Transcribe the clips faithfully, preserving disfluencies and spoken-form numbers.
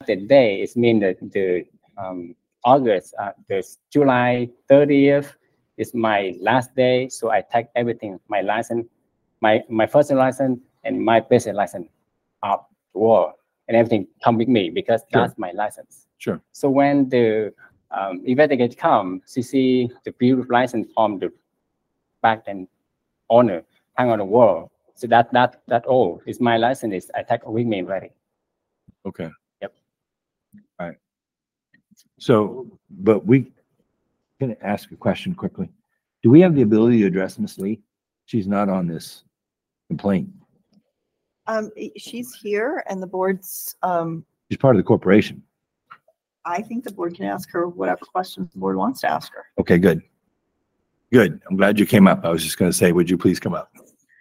the day, it means that the um, August, uh, the July thirtieth is my last day. So I take everything, my license, my my first license and my business license up to work, and everything come with me because Sure. that's my license. Sure. So when the um, investigator come, she see the bill of license from the back and owner hang on the wall. So that that that all is my license. Is I take with me already. Okay. Yep. All right. So, but we can ask a question quickly. Do we have the ability to address Miss Lee? She's not on this complaint. Um, she's here and the board's, um, She's part of the corporation. I think the board can ask her whatever questions the board wants to ask her. Okay, good. Good. I'm glad you came up. I was just going to say, would you please come up?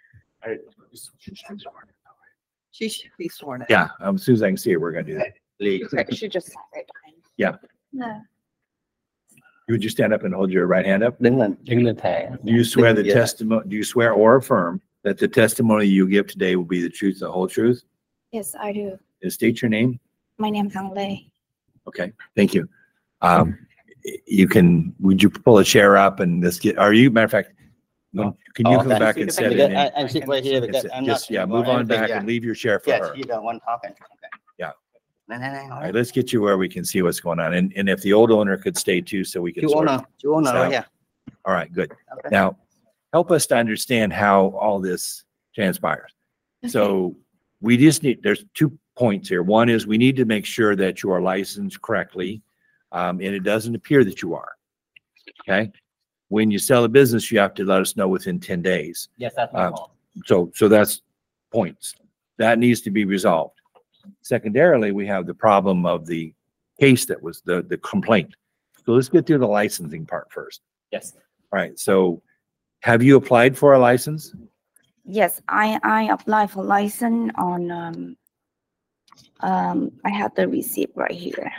She should be sworn in. Yeah, um, as soon as I can see her, we're going to do that. Lee, She just sat right behind. yeah. No. Would you stand up and hold your right hand up? Đứng lên, đứng lên thề. Do you swear the Yeah. testimony, do you swear or affirm that the testimony you give today will be the truth, the whole truth? Yes, I do. And state your name. My name is Hang Lei. Okay, thank you. Um, you can, would you pull a chair up and this get, are you, matter of fact, when- can you Oh, come okay. back and sit Because in? I, I sit right here because It's- I'm not. Just, yeah, doing move on anything, back yeah. and leave your chair for Yes, her. you're the one talking. Okay. Yeah. No, no, no. All right, let's get you where we can see what's going on. And, and if the old owner could stay too, so we can. You sort wanna, you wanna, So- yeah. All right, good. Okay. Now, help us to understand how all this transpires. So we just need, there's two points here. One is we need to make sure that you are licensed correctly. Um, and it doesn't appear that you are. Okay? When you sell a business, you have to let us know within ten days. Yes, that's my fault. So, so that's points. That needs to be resolved. Secondarily, we have the problem of the case that was the, the complaint. So let's get through the licensing part first. Yes. All right, so have you applied for a license? Yes, I, I applied for license on, um, um, I have the receipt right here.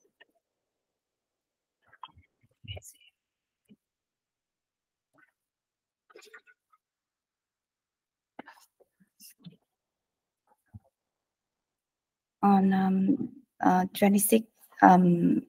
On, um, uh, twenty-six, um,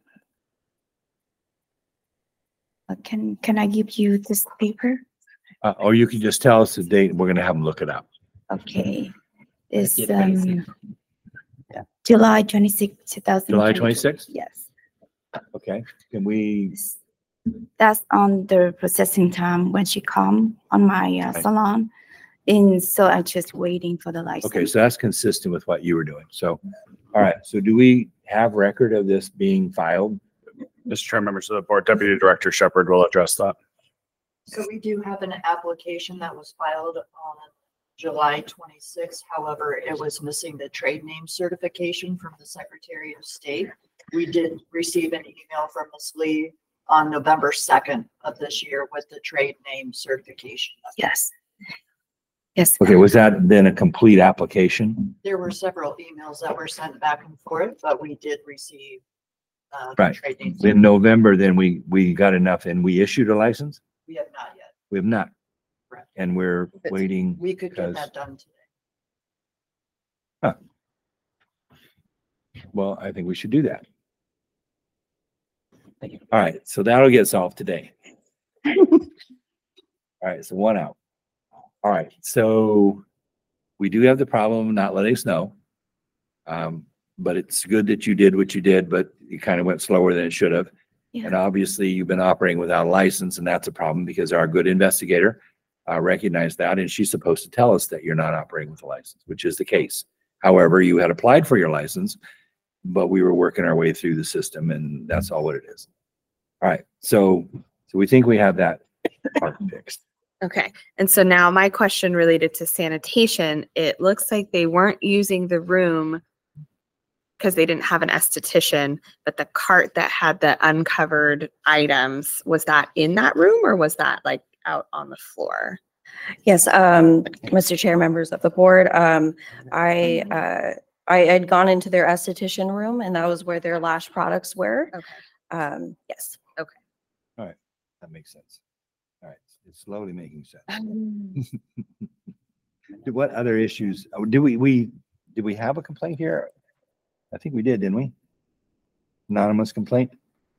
uh, can, can I give you this paper? Uh, or you can just tell us the date and we're gonna have them look it up. Okay, it's, Yeah, twenty-six. um, July twenty-sixth, two thousand. July twenty-sixth? Yes, Okay, can we, that's on the processing time when she come on my uh, Okay. salon. And so I'm just waiting for the license. okay, so that's consistent with what you were doing. So, all right, so do we have record of this being filed? Mister Chair, members of the board, Deputy Director Shepherd will address that. So we do have an application that was filed on July twenty-sixth. However, it was missing the trade name certification from the Secretary of State. We did receive an email from Miz Lee on November second of this year with the trade name certification. Yes. Yes. Okay, was that then a complete application? There were several emails that were sent back and forth, but we did receive uh, the Right. trade name. In November, then we, we got enough and we issued a license? We have not yet. We have not. Correct. And we're It's- waiting. We could get because- that done today. Well, I think we should do that. All right, so that'll get solved today. All right, so one out. All right, so we do have the problem of not letting us know. Um, but it's good that you did what you did, but you kind of went slower than it should have. Yeah. And obviously you've been operating without a license and that's a problem because our good investigator uh, recognized that and she's supposed to tell us that you're not operating with a license, which is the case. However, you had applied for your license, but we were working our way through the system and that's all what it is. All right, so, so we think we have that part fixed. Okay, and so now my question related to sanitation, it looks like they weren't using the room because they didn't have an esthetician, but the cart that had the uncovered items, was that in that room or was that like out on the floor? Yes, um, Mister Chair, members of the board, um, I, uh, I had gone into their esthetician room and that was where their lash products were. Okay. Um, yes. That makes sense. All right, it's slowly making sense. What other issues, oh, do we, we, did we have a complaint here? I think we did, didn't we? Anonymous complaint?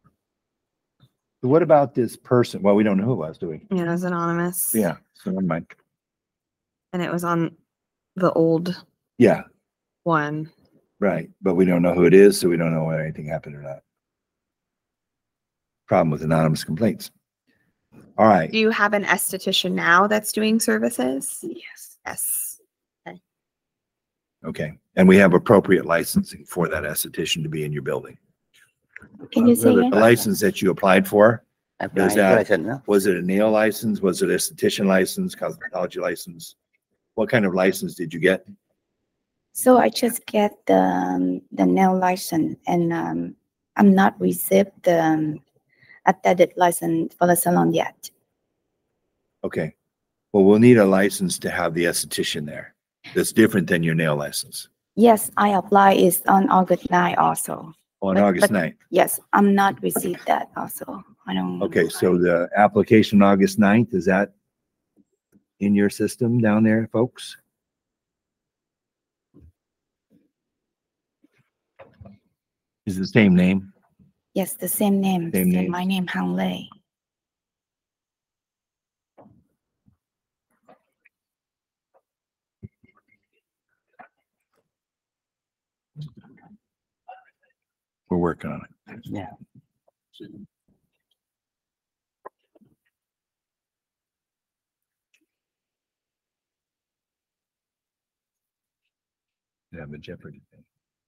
What about this person? Well, we don't know who it was, do we? Yeah, it was anonymous. Yeah, so never mind. And it was on the old Yeah, one. right. But we don't know who it is, so we don't know whether anything happened or not. Problem with anonymous complaints. All right. Do you have an esthetician now that's doing services? Yes. Yes. Okay. And we have appropriate licensing for that esthetician to be in your building. Can you say The again? license that you applied for, Apply Is that- license, no? was it a nail license? Was it a esthetician license, cosmetology license? What kind of license did you get? So I just get the, um, the nail license and, um, I'm not received the um, aesthetic license for the salon yet. Okay. Well, we'll need a license to have the esthetician there. That's different than your nail license. Yes, I apply is on August ninth also. On But- August but- ninth. Yes, I'm not received that also. I don't. Okay, so the application August ninth, is that in your system down there, folks? Is the same name? Yes, the same name. Same so name. My name Hang Lei. We're working on it. Yeah. Yeah, the Jeopardy thing.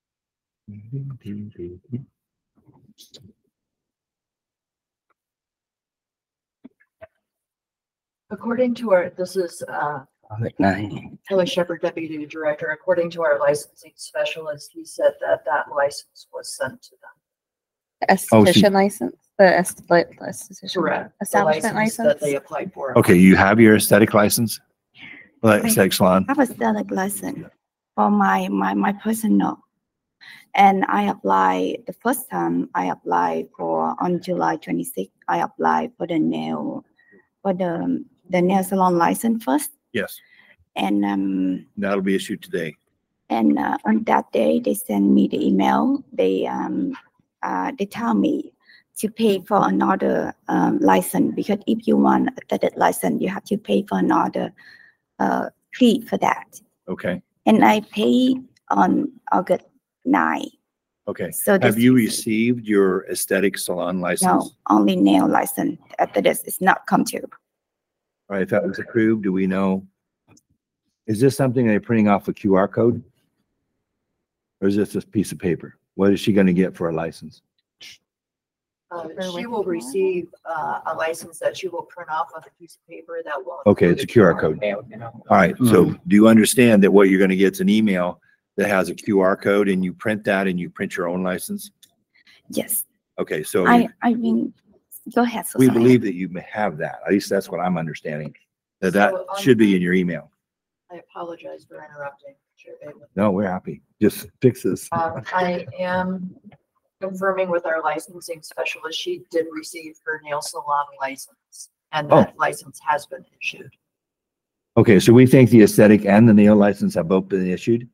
According to our, this is, uh, August nine. Kelly Shepherd, Deputy Director, according to our licensing specialist, he said that that license was sent to them. Oh, she- Esthetician license, the est- li- esthetician. Correct. The Establishment license That license. they applied for. Okay, you have your aesthetic license? Like I- aesthetic salon? I have a aesthetic license for my, my, my personal. And I apply, the first time I applied for, on July twenty-sixth, I applied for the nail, for the, the nail salon license first. Yes, And, um, that'll be issued today. and, uh, on that day, they send me the email. They, um, uh, they tell me to pay for another, um, license, because if you want a aesthetic license, you have to pay for another, uh, fee for that. Okay, And I paid on August ninth. okay. So Have this you is- received your aesthetic salon No, license? only nail license. After this, it's not come to. All right, if that was approved, do we know? Is this something they're printing off a Q R code? Or is this just a piece of paper? What is she gonna get for a license? Uh, she will receive, uh, a license that she will print off on a piece of paper that will. Okay, include it's a Q R code. Mail, you know. All right, so do you understand that what you're gonna get is an email that has a Q R code and you print that and you print your own license? Yes, Okay, so I, I mean, go ahead. so we sorry. believe that you may have that. At least that's what I'm understanding. That that So on- should be in your email. I apologize for interrupting, Chair Bailey. No, we're happy. Just fix this. Um, I am confirming with our licensing specialist, she did receive her nail salon license, and Oh. that license has been issued. Okay, so we think the aesthetic and the nail license have both been issued?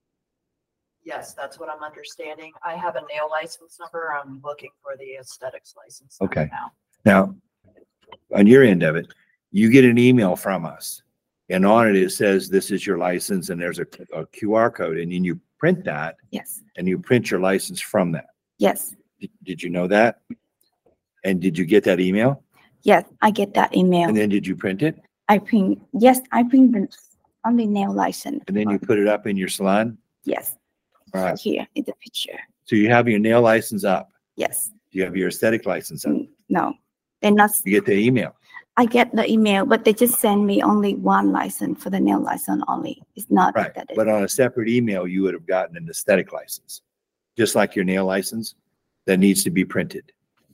Yes, that's what I'm understanding. I have a nail license number. I'm looking for the aesthetics license. number Okay. Now. Now, on your end of it, you get an email from us. And on it, it says, this is your license, and there's a, a Q R code, and then you print that, Yes, and you print your license from that. yes, Did, did you know that? And did you get that email? yes, I get that email. And then did you print it? I print, yes, I print the only nail license. And then you put it up in your salon? Yes, All right, here in the picture. so you have your nail license up. Yes, You have your aesthetic license up. Mm, no, they're not, You get the email. I get the email, but they just send me only one license for the nail license only. It's not Right, that. but on a separate email, you would have gotten an aesthetic license, just like your nail license that needs to be printed.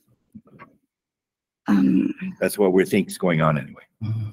Um, That's what we think is going on anyway.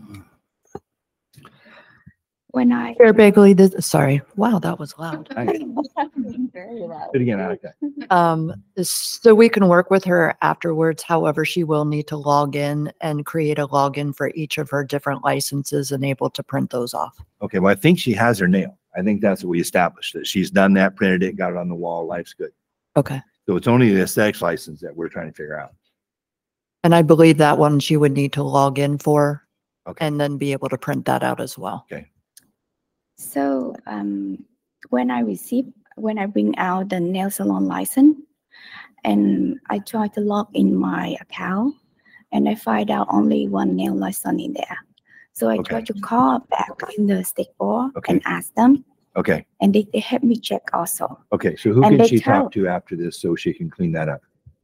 when I, Chair Bagley, this, sorry, wow, that was loud. Nice. Do it again, I like that. Um, so we can work with her afterwards. However, she will need to log in and create a login for each of her different licenses and able to print those off. Okay, well, I think she has her nail. I think that's what we established, that she's done that, printed it, got it on the wall, life's good. Okay. So it's only the aesthetics license that we're trying to figure out. And I believe that one she would need to log in for Okay. and then be able to print that out as well. So um, when I receive, when I bring out the nail salon license, and I try to log in my account, and I find out only one nail license in there. So I try Okay. to call back in the state board Okay. and ask them, Okay. and they, they help me check also. Okay. So who And can they she tell- talk to after this so she can clean that up?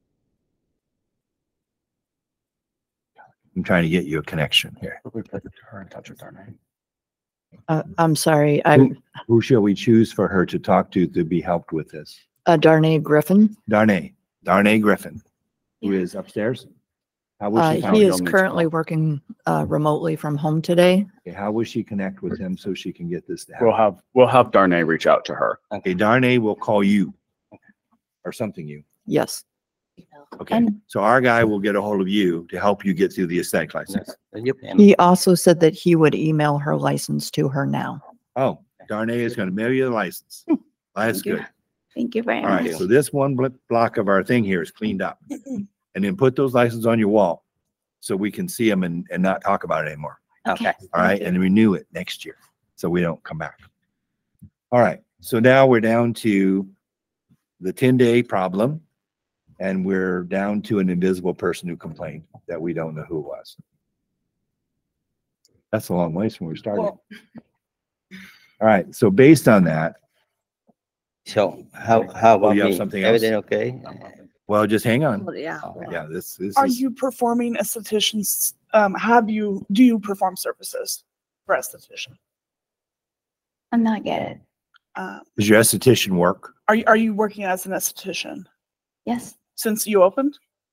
I'm trying to get you a connection here. We put her in touch with our name. Uh, I'm sorry, Who, I'm who shall we choose for her to talk to to be helped with this? uh, Darnay Griffin. Darnay, Darnay Griffin, who is upstairs. How will Uh, she, he how, is currently working uh, remotely from home today. how will she connect with him so she can get this to We'll happen? have, we'll have Darnay reach out to her. Okay, Darnay will call you or something you. Yes. Okay, And- so our guy will get a hold of you to help you get through the aesthetic license. Giúp em. He also said that he would email her license to her now. Oh, Darnay is going to mail you the license. That's Thank you. good. Thank you very All right, much. so this one blo- block of our thing here is cleaned up. And then put those licenses on your wall so we can see them and, and not talk about it anymore. Okay. All right, and renew it next year, so we don't come back. All right, so now we're down to the ten-day problem, and we're down to an invisible person who complained that we don't know who it was. That's a long ways from where we started. Well- All right, so based on that, So how, how Oh, about you have me? something else? Everything okay? well, just hang on. Yeah. Yeah, this, this Are is, you performing estheticians? Um, have you, do you perform services for esthetician? I'm not get it. Um, does your esthetician work? are you, are you working as an esthetician Yes, since you opened?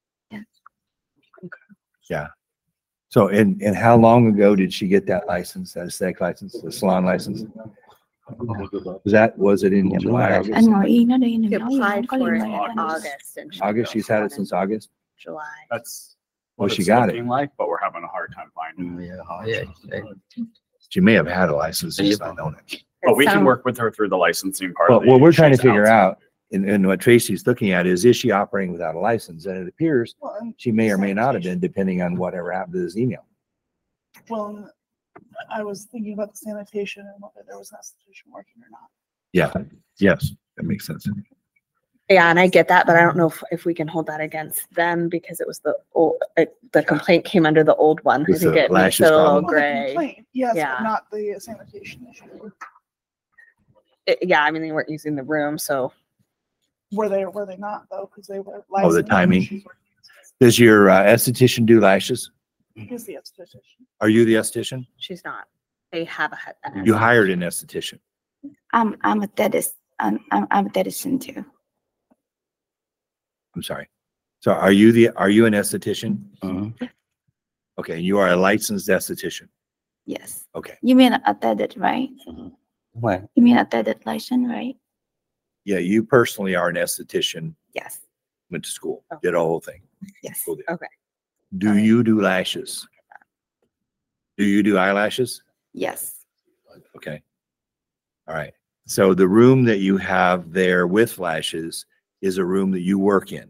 So, and, and how long ago did she get that license, that aesthetic license, the salon license? Was that, was it in July, anh August? ngồi yên nó đi, She đừng nói gì, applied không có for liên it in quan đến anh. August and. she August, she's had it since August? July. That's. Well, what she it's got it. looking Like, but we're having a hard time finding. Ừ, giờ hỏi vậy. Để- She may have had a license, just not known it. But we can Sound- work with her through the licensing part. Well, of the- what we're trying to she's figure outside. out, and, and what Tracy's looking at is, is she operating without a license? And it appears she may or may not have been, depending on whatever happened to this email. Well, I was thinking about the sanitation and whether there was an esthetician working or not. Yeah, yes, that makes sense. Yeah, and I get that, but I don't know if, if we can hold that against them because it was the old, it, the complaint came under the old one. I With think the it makes lashes it a little problem? Well, the gray. complaint, yes, Yeah. but not the sanitation issue. It- Yeah, I mean, they weren't using the room, so. Were they, or were they not though? Because they were. Oh, the licensed. timing. Does your uh, esthetician do lashes? Who's the esthetician? Are you the esthetician? She's not. They have a. an You esthetician. hired an esthetician. I'm, I'm a dentist, I'm, I'm, I'm a dentist too. I'm sorry. So are you the, are you an esthetician? Mhm. Okay, you are a licensed esthetician. Yes. Okay, You mean a dentist, right? Đúng rồi. You mean a dentist license, right? yeah, you personally are an esthetician, Yes, went to school, Oh. did a whole thing. yes. Cool deal. Okay. Do Alright. you do lashes? Do you do eyelashes? Yes, Okay. All right. So the room that you have there with lashes is a room that you work in.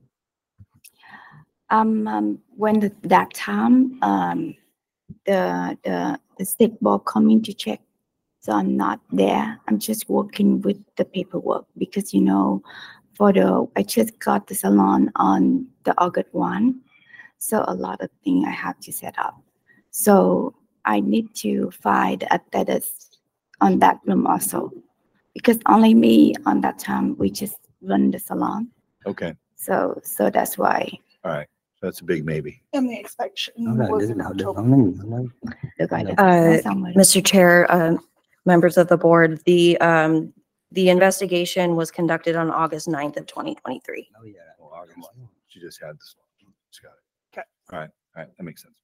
um, um, when the, that time, um, the, the, the state board coming to check. So I'm not there. I'm just working with the paperwork because, you know, for the, I just got the salon on the August one. So a lot of things I have to set up. So I need to find a dentist on that room also. Because only me on that time, we just run the salon. Okay. So, so that's why. All right. That's a big maybe. And the inspection Nó là was đứa in nào được October. không? Nó nhiều lắm. Được rồi, được Uh, rồi, nói xong rồi. Mister Chair, um, members of the board, the, um, the investigation was conducted on August ninth of twenty twenty-three. Nói giờ là- Well, August, she just had this. She's got it. Okay. All right. All right. That makes sense.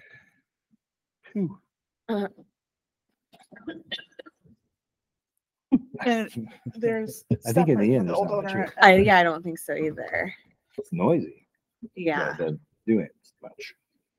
And there's. I think in the separate end, for there's old not much owner here. I, yeah, I don't think so either. It's noisy. Yeah. They're doing it much.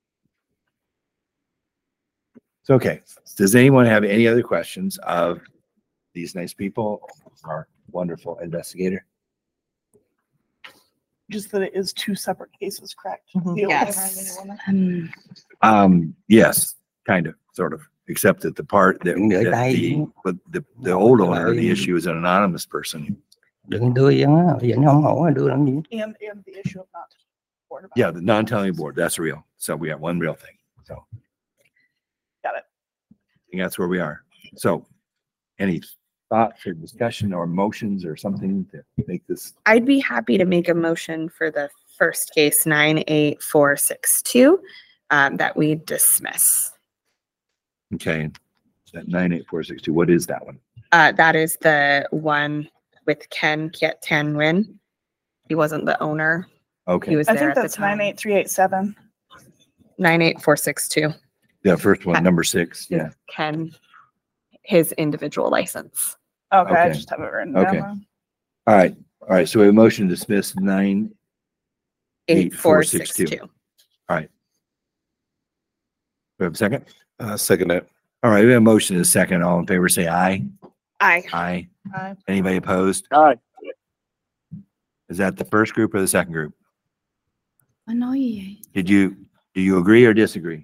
It's okay. Does anyone have any other questions of these nice people, our wonderful investigator? just that it is two separate cases, correct? Mhm. The old Yes. one and the new one. Um, Um, yes, kind of, sort of, except that the part that, Đừng gửi that tay the, xuống. but the, the old owner, the issue is an anonymous person. Đừng đưa vậy á, vậy nó không ổn, đưa làm gì? And, and the issue of not. board about Yeah, it. the non-telling board, that's real. So we have one real thing, so. Got it. I think that's where we are. So any thoughts or discussion or motions or something to make this, I'd be happy to make a motion for the first case, nine eight four six two, um, that we dismiss. okay, is that nine eight four six two, what is that one? Uh, that is the one with Ken Kiet Tan Nguyen. He wasn't the owner. He Okay, was I there think at the that's nine time. eight three eight seven. Nine eight four six two. the first one, number six, yeah. Ken, his individual license. Okay, I Okay. just have it written Okay. down. All right, all right, so we have a motion to dismiss nine, Eight four six two. we have a second? Uh, second that. All right, we have a motion and a second. All in favor, say aye. Aye. Aye. Aye. Anybody opposed? Aye. Is that the first group or the second group? Nó nói gì vậy? Did you, do you agree or disagree?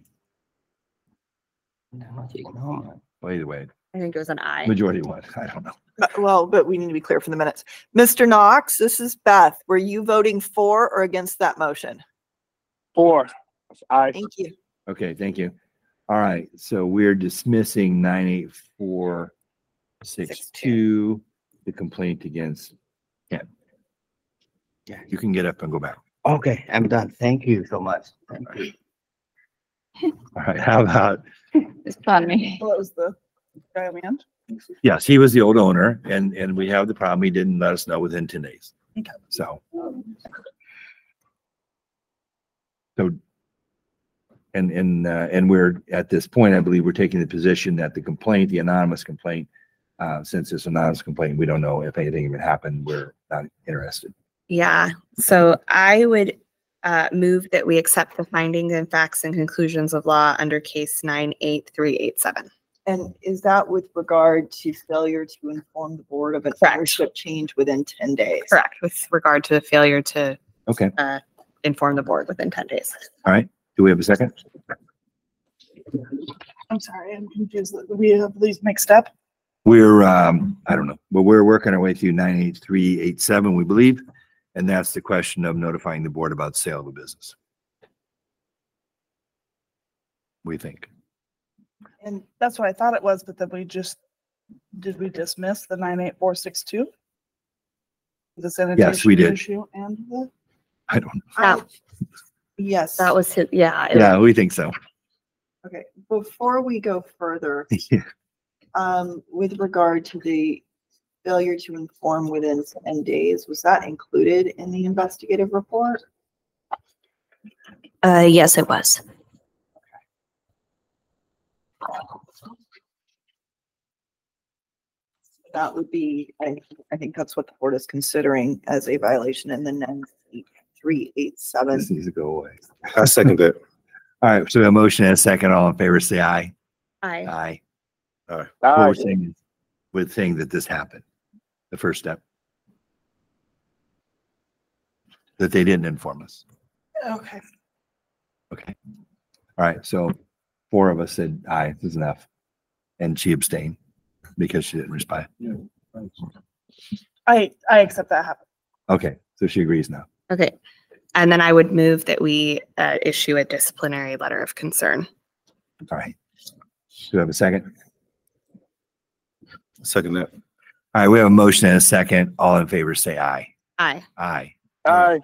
Nói chuyện nó mà. Well, either way, I think it was an aye. majority one, I don't know. Uh, Well, but we need to be clear for the minutes. Mister Knox, this is Beth. Were you voting for or against that motion? Four. Aye. Thank you. Okay, thank you. All right, so we're dismissing nine eight four six two, the complaint against Ken. Yeah. You can get up and go back. Okay, I'm done. Thank you so much. Thank you. All right, how about, It's funny. Well, it was the guy on the end. yes, he was the old owner and, and we have the problem. He didn't let us know within ten days. Okay. So. So. And, and, uh, and we're, at this point, I believe we're taking the position that the complaint, the anonymous complaint, uh, since it's an anonymous complaint, we don't know if anything even happened. We're not interested. Yeah, so I would uh, move that we accept the findings and facts and conclusions of law under case nine eight three eight seven. And is that with regard to failure to inform the board of an Correct. ownership change within ten days? Correct, with regard to the failure to Okay, uh, inform the board within ten days. all right. Do we have a second? I'm sorry, I'm confused. We have these mixed up. We're, um, I don't know, but we're working our way through nine eight three eight seven, we believe. And that's the question of notifying the board about sale of a business. We think. And that's what I thought it was, but then we just, did we dismiss the nine eight four six two? The sanitation we did. issue and the, I don't, That, Yes. that was his, yeah. it- yeah, we think so. Okay, before we go further, Yeah. um, with regard to the failure to inform within ten days, was that included in the investigative report? Uh, yes, it was. That would be, I, I think that's what the board is considering as a violation in the nine eight three eight seven. This needs to go away. I second that. All right, so a motion and a second, all in favor, say aye. Aye. Aye. Aye. What we're saying is, we're saying that this happened, the first step. That they didn't inform us. okay. Okay. All right, so four of us said aye, this is enough. And she abstained because she didn't respond. I, I accept that happened. Okay, so she agrees now. Okay, and then I would move that we uh, issue a disciplinary letter of concern. All right. Do we have a second? Second that. All right, we have a motion and a second. All in favor, say aye. Aye. Aye. Aye.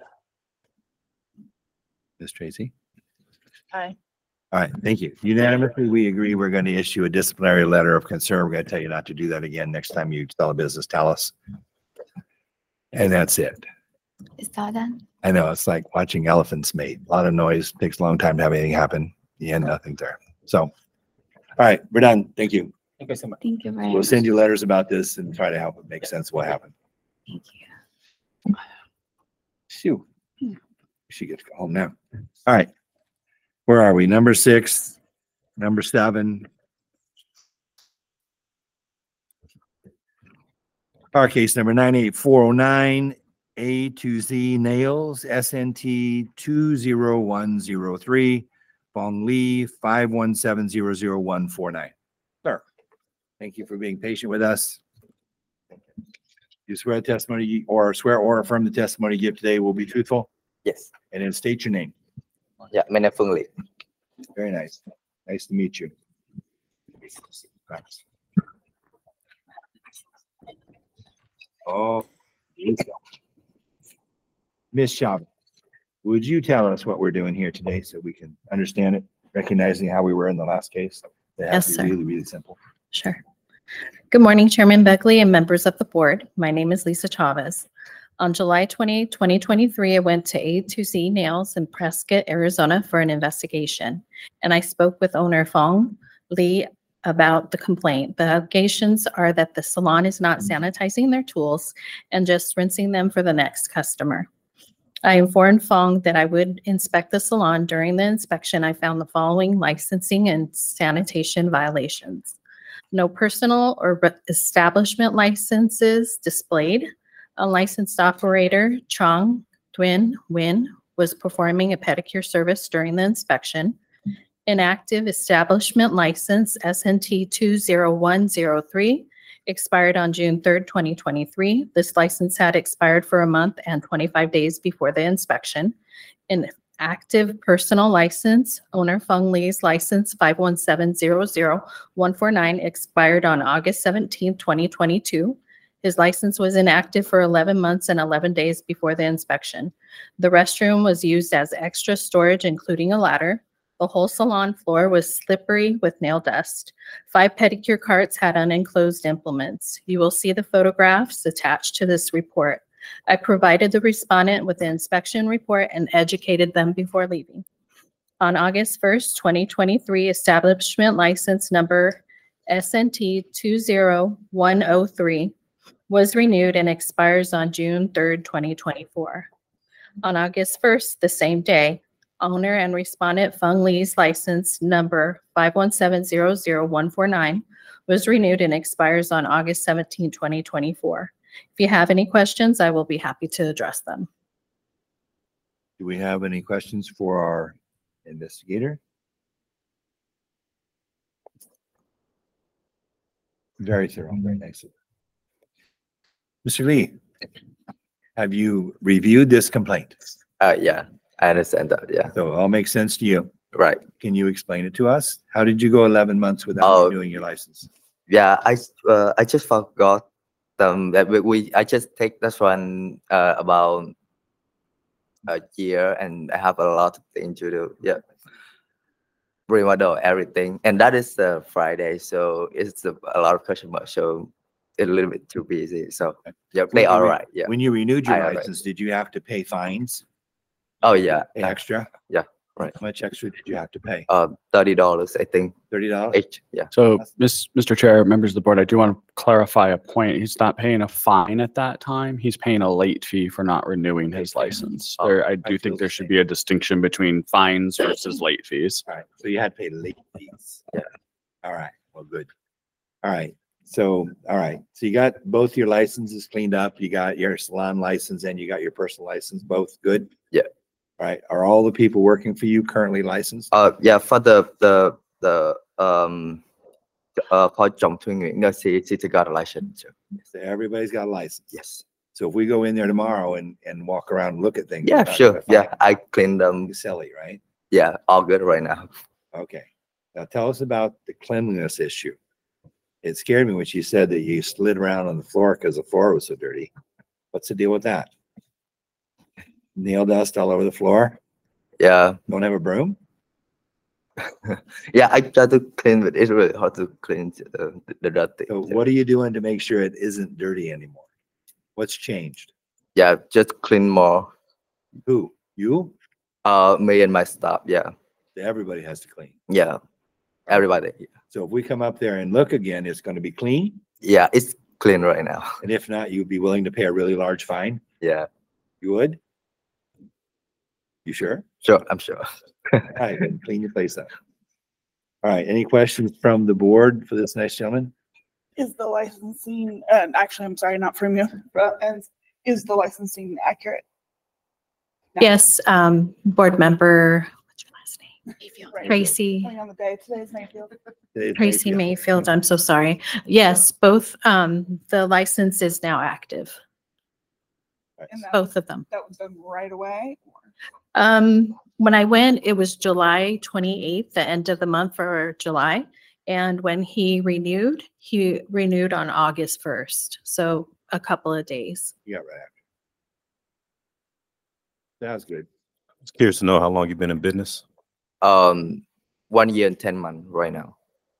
Miz Tracy? Aye. All right, thank you. Unanimously, we agree we're going to issue a disciplinary letter of concern. We're going to tell you not to do that again. Next time you sell a business, tell us. And that's it. Is that done? I know, it's like watching elephants mate. A lot of noise, takes a long time to have anything happen. The end, nothing there. So, all right, we're done. Thank you. Thank you so much. Thank you very We'll much. send you letters about this and try to help it make sense of what happened. Thank you. Phew. She gets to go home now. All right. Where are we? Number six, number seven. Our case number nine eight four oh nine A to Z Nails, S N T two zero one zero three, Fong Li, five one seven zero zero one four nine. Sir, thank you for being patient with us. You swear the testimony you- or swear or affirm the testimony you give today will be truthful? Yes. And then state your name. Yeah, my name is Phương Li. Very nice. Nice to meet you. Thanks. Oh, Miss Chavez, would you tell us what we're doing here today so we can understand it, recognizing how we were in the last case? They have Yes, to be sir. really, really simple. Sure. Good morning, Chairman Beckley and members of the board. My name is Lisa Chavez. On July twenty-eighth, twenty twenty-three, I went to A to Z Nails in Prescott, Arizona for an investigation. And I spoke with owner Fong Li about the complaint. The allegations are that the salon is not sanitizing their tools and just rinsing them for the next customer. I informed Fong that I would inspect the salon. During the inspection, I found the following licensing and sanitation violations. No personal or re- establishment licenses displayed. Unlicensed operator Chong Duan Win was performing a pedicure service during the inspection. Inactive establishment license S N T two zero one zero three expired on June third, twenty twenty-three. This license had expired for a month and twenty-five days before the inspection. An active personal license, owner Feng Li's license five one seven zero zero one four nine expired on August seventeenth, twenty twenty-two. His license was inactive for eleven months and eleven days before the inspection. The restroom was used as extra storage, including a ladder. The whole salon floor was slippery with nail dust. Five pedicure carts had unenclosed implements. You will see the photographs attached to this report. I provided the respondent with the inspection report and educated them before leaving. On August first, twenty twenty-three, establishment license number S N T two zero one zero three was renewed and expires on June third, twenty twenty-four. On August first, the same day, owner and respondent Feng Li's license number five one seven zero zero one four nine was renewed and expires on August seventeenth, twenty twenty-four. If you have any questions, I will be happy to address them. Do we have any questions for our investigator? Very thorough, very nice. Mister Lee, have you reviewed this complaint? Uh, yeah, I understand that. Yeah. So it all makes sense to you? Right. Can you explain it to us? How did you go eleven months without Oh. renewing your license? Yeah, I uh, I just forgot um that we, we I just take this one uh, about a year and I have a lot of things to do. Yeah. Remodel everything, and that is uh, Friday, so it's a, a lot of customers, so it's a little bit too busy. So yeah, they When all you- right. Yeah. When you renewed your I all right. license, did you have to pay fines? Oh yeah. Pay extra? Yeah. Right. How much extra did you have to pay? Uh, thirty dollars, I think. Thirty dollars? Each. Yeah. So, Miss Mister Chair, members of the board, I do want to clarify a point. He's not paying a fine at that time. He's paying a late fee for not renewing his license. Oh, There, I I do feel think the there should same. be a distinction between fines versus late fees. All right, so you had to pay late fees. Yeah. All right, well, good. All right, so, all right, so you got both your licenses cleaned up, you got your salon license and you got your personal license, both good? Yeah. All right, are all the people working for you currently licensed? Uh, yeah, for the the the um uh for Chong Thuy Nguyen, no, she she got a license too. So everybody's got a license? Yes. So if we go in there tomorrow and, and walk around and look at things. Yeah, we're not sure. gonna Yeah, find I cleaned them. anything silly, right? Yeah, all good right now. Okay, now tell us about the cleanliness issue. It scared me when she said that you slid around on the floor because the floor was so dirty. What's the deal with that? Nail dust all over the floor? Yeah. Don't have a broom? Yeah, I try to clean, but it's really hard to clean uh, the, the dirty. So what are you doing to make sure it isn't dirty anymore? What's changed? Yeah, just clean more. Who? You? Uh, me and my staff. Yeah, Everybody has to clean. yeah, everybody. So if we come up there and look again, it's going to be clean. Yeah, it's clean right now. And if not, you'd be willing to pay a really large fine? Yeah, You would? You sure? sure, I'm sure. All right, then clean your place up. All right, any questions from the board for this nice gentleman? Is the licensing, uh, actually, I'm sorry, not from you, but is, Is the licensing accurate? No. Yes, um, board member, what's your last name? Right. Tracy, Depending on the day, today's Mayfield. Tracy Mayfield, I'm so sorry. Yes, both, um, the license is now active, And that, both of them. that was done right away. Um, when I went, it was July twenty-eighth, the end of the month for July. And when he renewed, he renewed on August first. So a couple of days. Yeah, right after. Sounds good. Just curious to know how long you've been in business. Um, one year and ten months right now.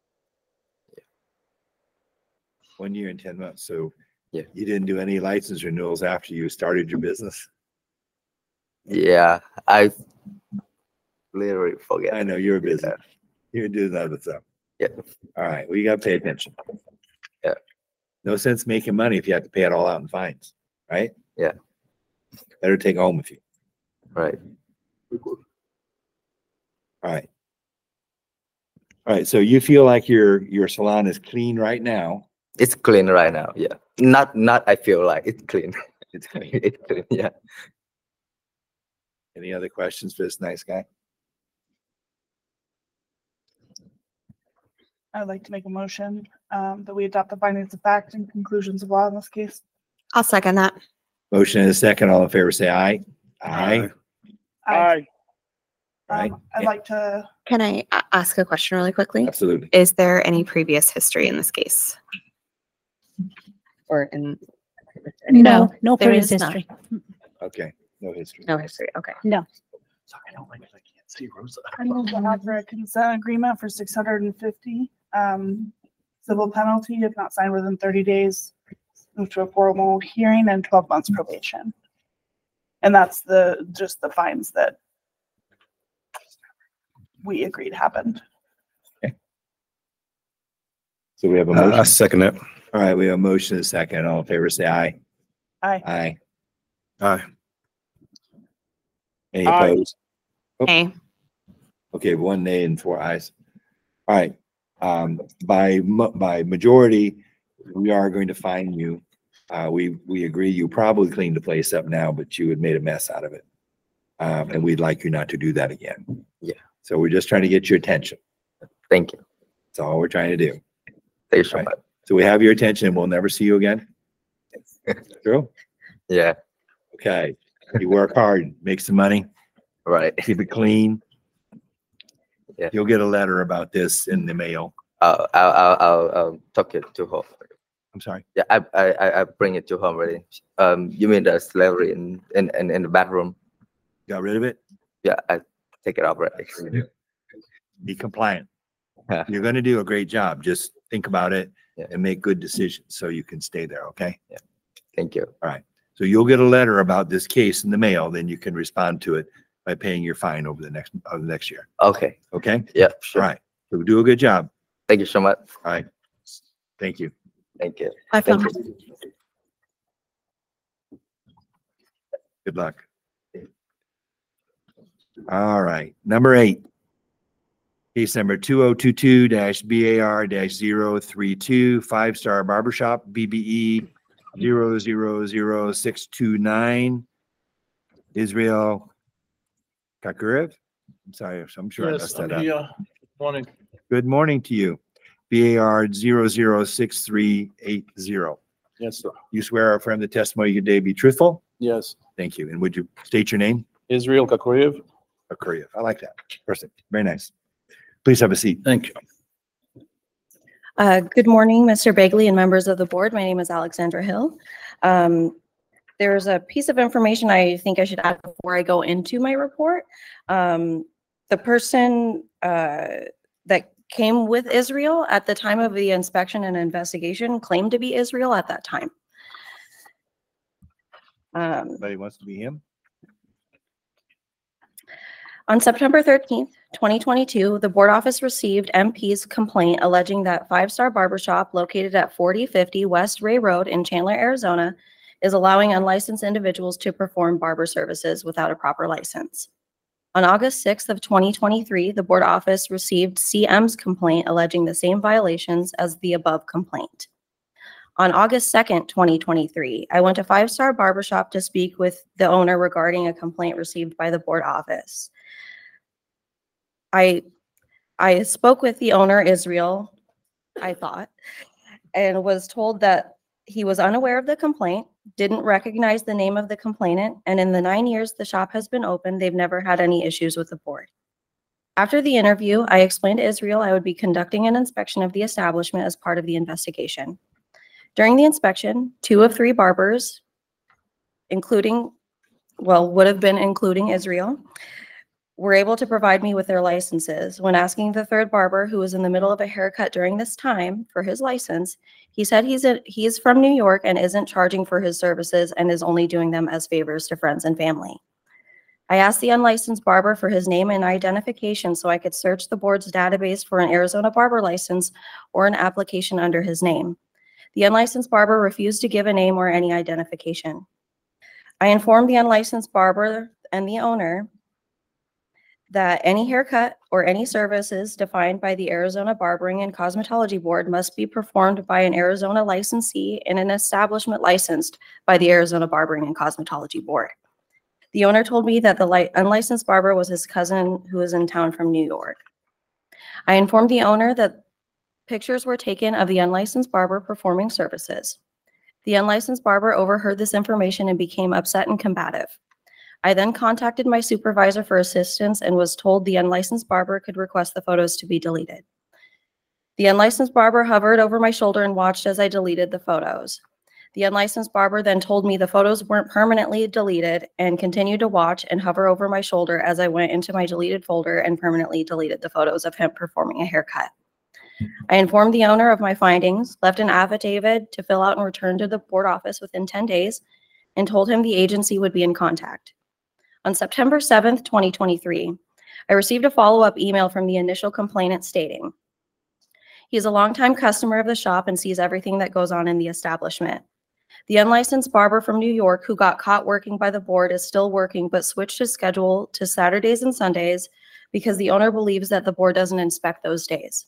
One year and ten months. So Yeah. you didn't do any license renewals after you started your business? Yeah, I literally forget. I know you're busy. You're doing other stuff. Yeah. All right. Well, you got to pay attention. Yeah. No sense making money if you have to pay it all out in fines, right? Yeah. Better take it home with you. Right. All right. All right. So you feel like your your salon is clean right now? It's clean right now. Yeah. Not not I feel like it's clean. It's clean. It's clean. Yeah. Any other questions for this nice guy? I'd like to make a motion um, that we adopt the findings of fact and conclusions of law in this case. I'll second that. Motion and a second. All in favor, say aye. Aye. Aye. Right. Um, I'd like to, Can I a- ask a question really quickly? Absolutely. Is there any previous history in this case? Or in? No, no there previous is not. history. Okay. No history. No history, okay. No. Sorry, I don't like it. I can't see Rosa. I move to offer a consent agreement for six hundred and fifty. Um, civil penalty if not signed within thirty days. Move to a formal hearing and twelve months probation. And that's the, just the fines that we agreed happened. So we have a Uh, I motion. second that. All right. We have a motion and a second. All in favor, say aye. Aye. Aye. Aye. Any Aye. opposed? Oh. Hey, Okay, one nay and four ayes. All right, um, by, ma- by majority, we are going to fine you. Uh, we, we agree you probably cleaned the place up now, but you had made a mess out of it. Um, and we'd like you not to do that again. Yeah. So we're just trying to get your attention. Thank you. That's all we're trying to do. Thank you so Right. much. So we have your attention and we'll never see you again? True? Yeah. Okay, you work hard, make some money, Right. keep it clean. Yeah. You'll get a letter about this in the mail. Uh, I'll, I'll, I'll, I'll talk it to her. I'm sorry. Yeah, I, I, I I bring it to her already. Um, you mean the slavery in, in, in, in the bathroom? Got rid of it? Yeah, I take it off already. Be compliant. Yeah. You're gonna do a great job. Just think about it Yeah. and make good decisions so you can stay there, okay? Thank you. All right. So you'll get a letter about this case in the mail, then you can respond to it by paying your fine over the next, over the next year, Okay. okay? Yeah, All sure. right. So do a good job. Thank you so much. All right. Thank you. Thank you. Bye, Thank Phil. you. Good luck. All right, number eight. Case number two oh two two B A R 32 Five Star Barbershop, B B E zero zero zero six two nine. Israel Kakurev. I'm sorry, I'm sure I Yes, messed I'm that up. here. Morning. Good morning to you. B A R zero zero six three eight zero. Yes, sir. You swear or affirm the testimony you today be truthful? Yes. Thank you. And would you state your name? Israel Kakuriev. Kakurev. I like that. Perfect. Very nice. Please have a seat. Thank you. Uh, Good morning, Mister Bagley and members of the board. My name is Alexandra Hill. Um, There's a piece of information I think I should add before I go into my report. Um, The person uh, that came with Israel at the time of the inspection and investigation claimed to be Israel at that time. Um, Anybody wants to be him? On September thirteenth, twenty twenty-two, the board office received M P's complaint alleging that Five Star Barbershop located at forty fifty West Ray Road in Chandler, Arizona, is allowing unlicensed individuals to perform barber services without a proper license. On August sixth of twenty twenty-three, the board office received C M's complaint alleging the same violations as the above complaint. On August second, twenty twenty-three, I went to Five Star Barbershop to speak with the owner regarding a complaint received by the board office. I, I spoke with the owner, Israel, I thought, and was told that he was unaware of the complaint, didn't recognize the name of the complainant, and in the nine years the shop has been open, they've never had any issues with the board. After the interview, I explained to Israel I would be conducting an inspection of the establishment as part of the investigation. During the inspection, two of three barbers, including, well, would have been including Israel, were able to provide me with their licenses. When asking the third barber, who was in the middle of a haircut during this time, for his license, he said he's a, he's from New York and isn't charging for his services and is only doing them as favors to friends and family. I asked the unlicensed barber for his name and identification so I could search the board's database for an Arizona barber license or an application under his name. The unlicensed barber refused to give a name or any identification. I informed the unlicensed barber and the owner that any haircut or any services defined by the Arizona Barbering and Cosmetology Board must be performed by an Arizona licensee in an establishment licensed by the Arizona Barbering and Cosmetology Board. The owner told me that the unlicensed barber was his cousin who was in town from New York. I informed the owner that pictures were taken of the unlicensed barber performing services. The unlicensed barber overheard this information and became upset and combative. I then contacted my supervisor for assistance and was told the unlicensed barber could request the photos to be deleted. The unlicensed barber hovered over my shoulder and watched as I deleted the photos. The unlicensed barber then told me the photos weren't permanently deleted and continued to watch and hover over my shoulder as I went into my deleted folder and permanently deleted the photos of him performing a haircut. I informed the owner of my findings, left an affidavit to fill out and return to the board office within ten days, and told him the agency would be in contact. On September seventh, twenty twenty-three, I received a follow-up email from the initial complainant stating, he is a longtime customer of the shop and sees everything that goes on in the establishment. The unlicensed barber from New York who got caught working by the board is still working but switched his schedule to Saturdays and Sundays because the owner believes that the board doesn't inspect those days.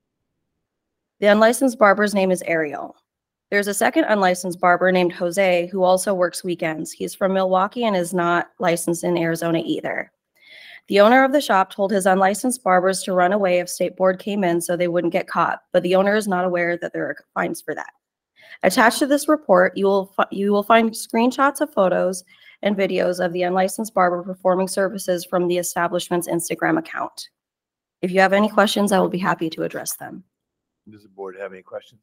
The unlicensed barber's name is Ariel. There's a second unlicensed barber named Jose who also works weekends. He's from Milwaukee and is not licensed in Arizona either. The owner of the shop told his unlicensed barbers to run away if state board came in so they wouldn't get caught, but the owner is not aware that there are fines for that. Attached to this report, you will, you will find screenshots of photos and videos of the unlicensed barber performing services from the establishment's Instagram account. If you have any questions, I will be happy to address them. Does the board have any questions?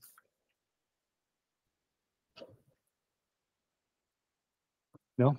No?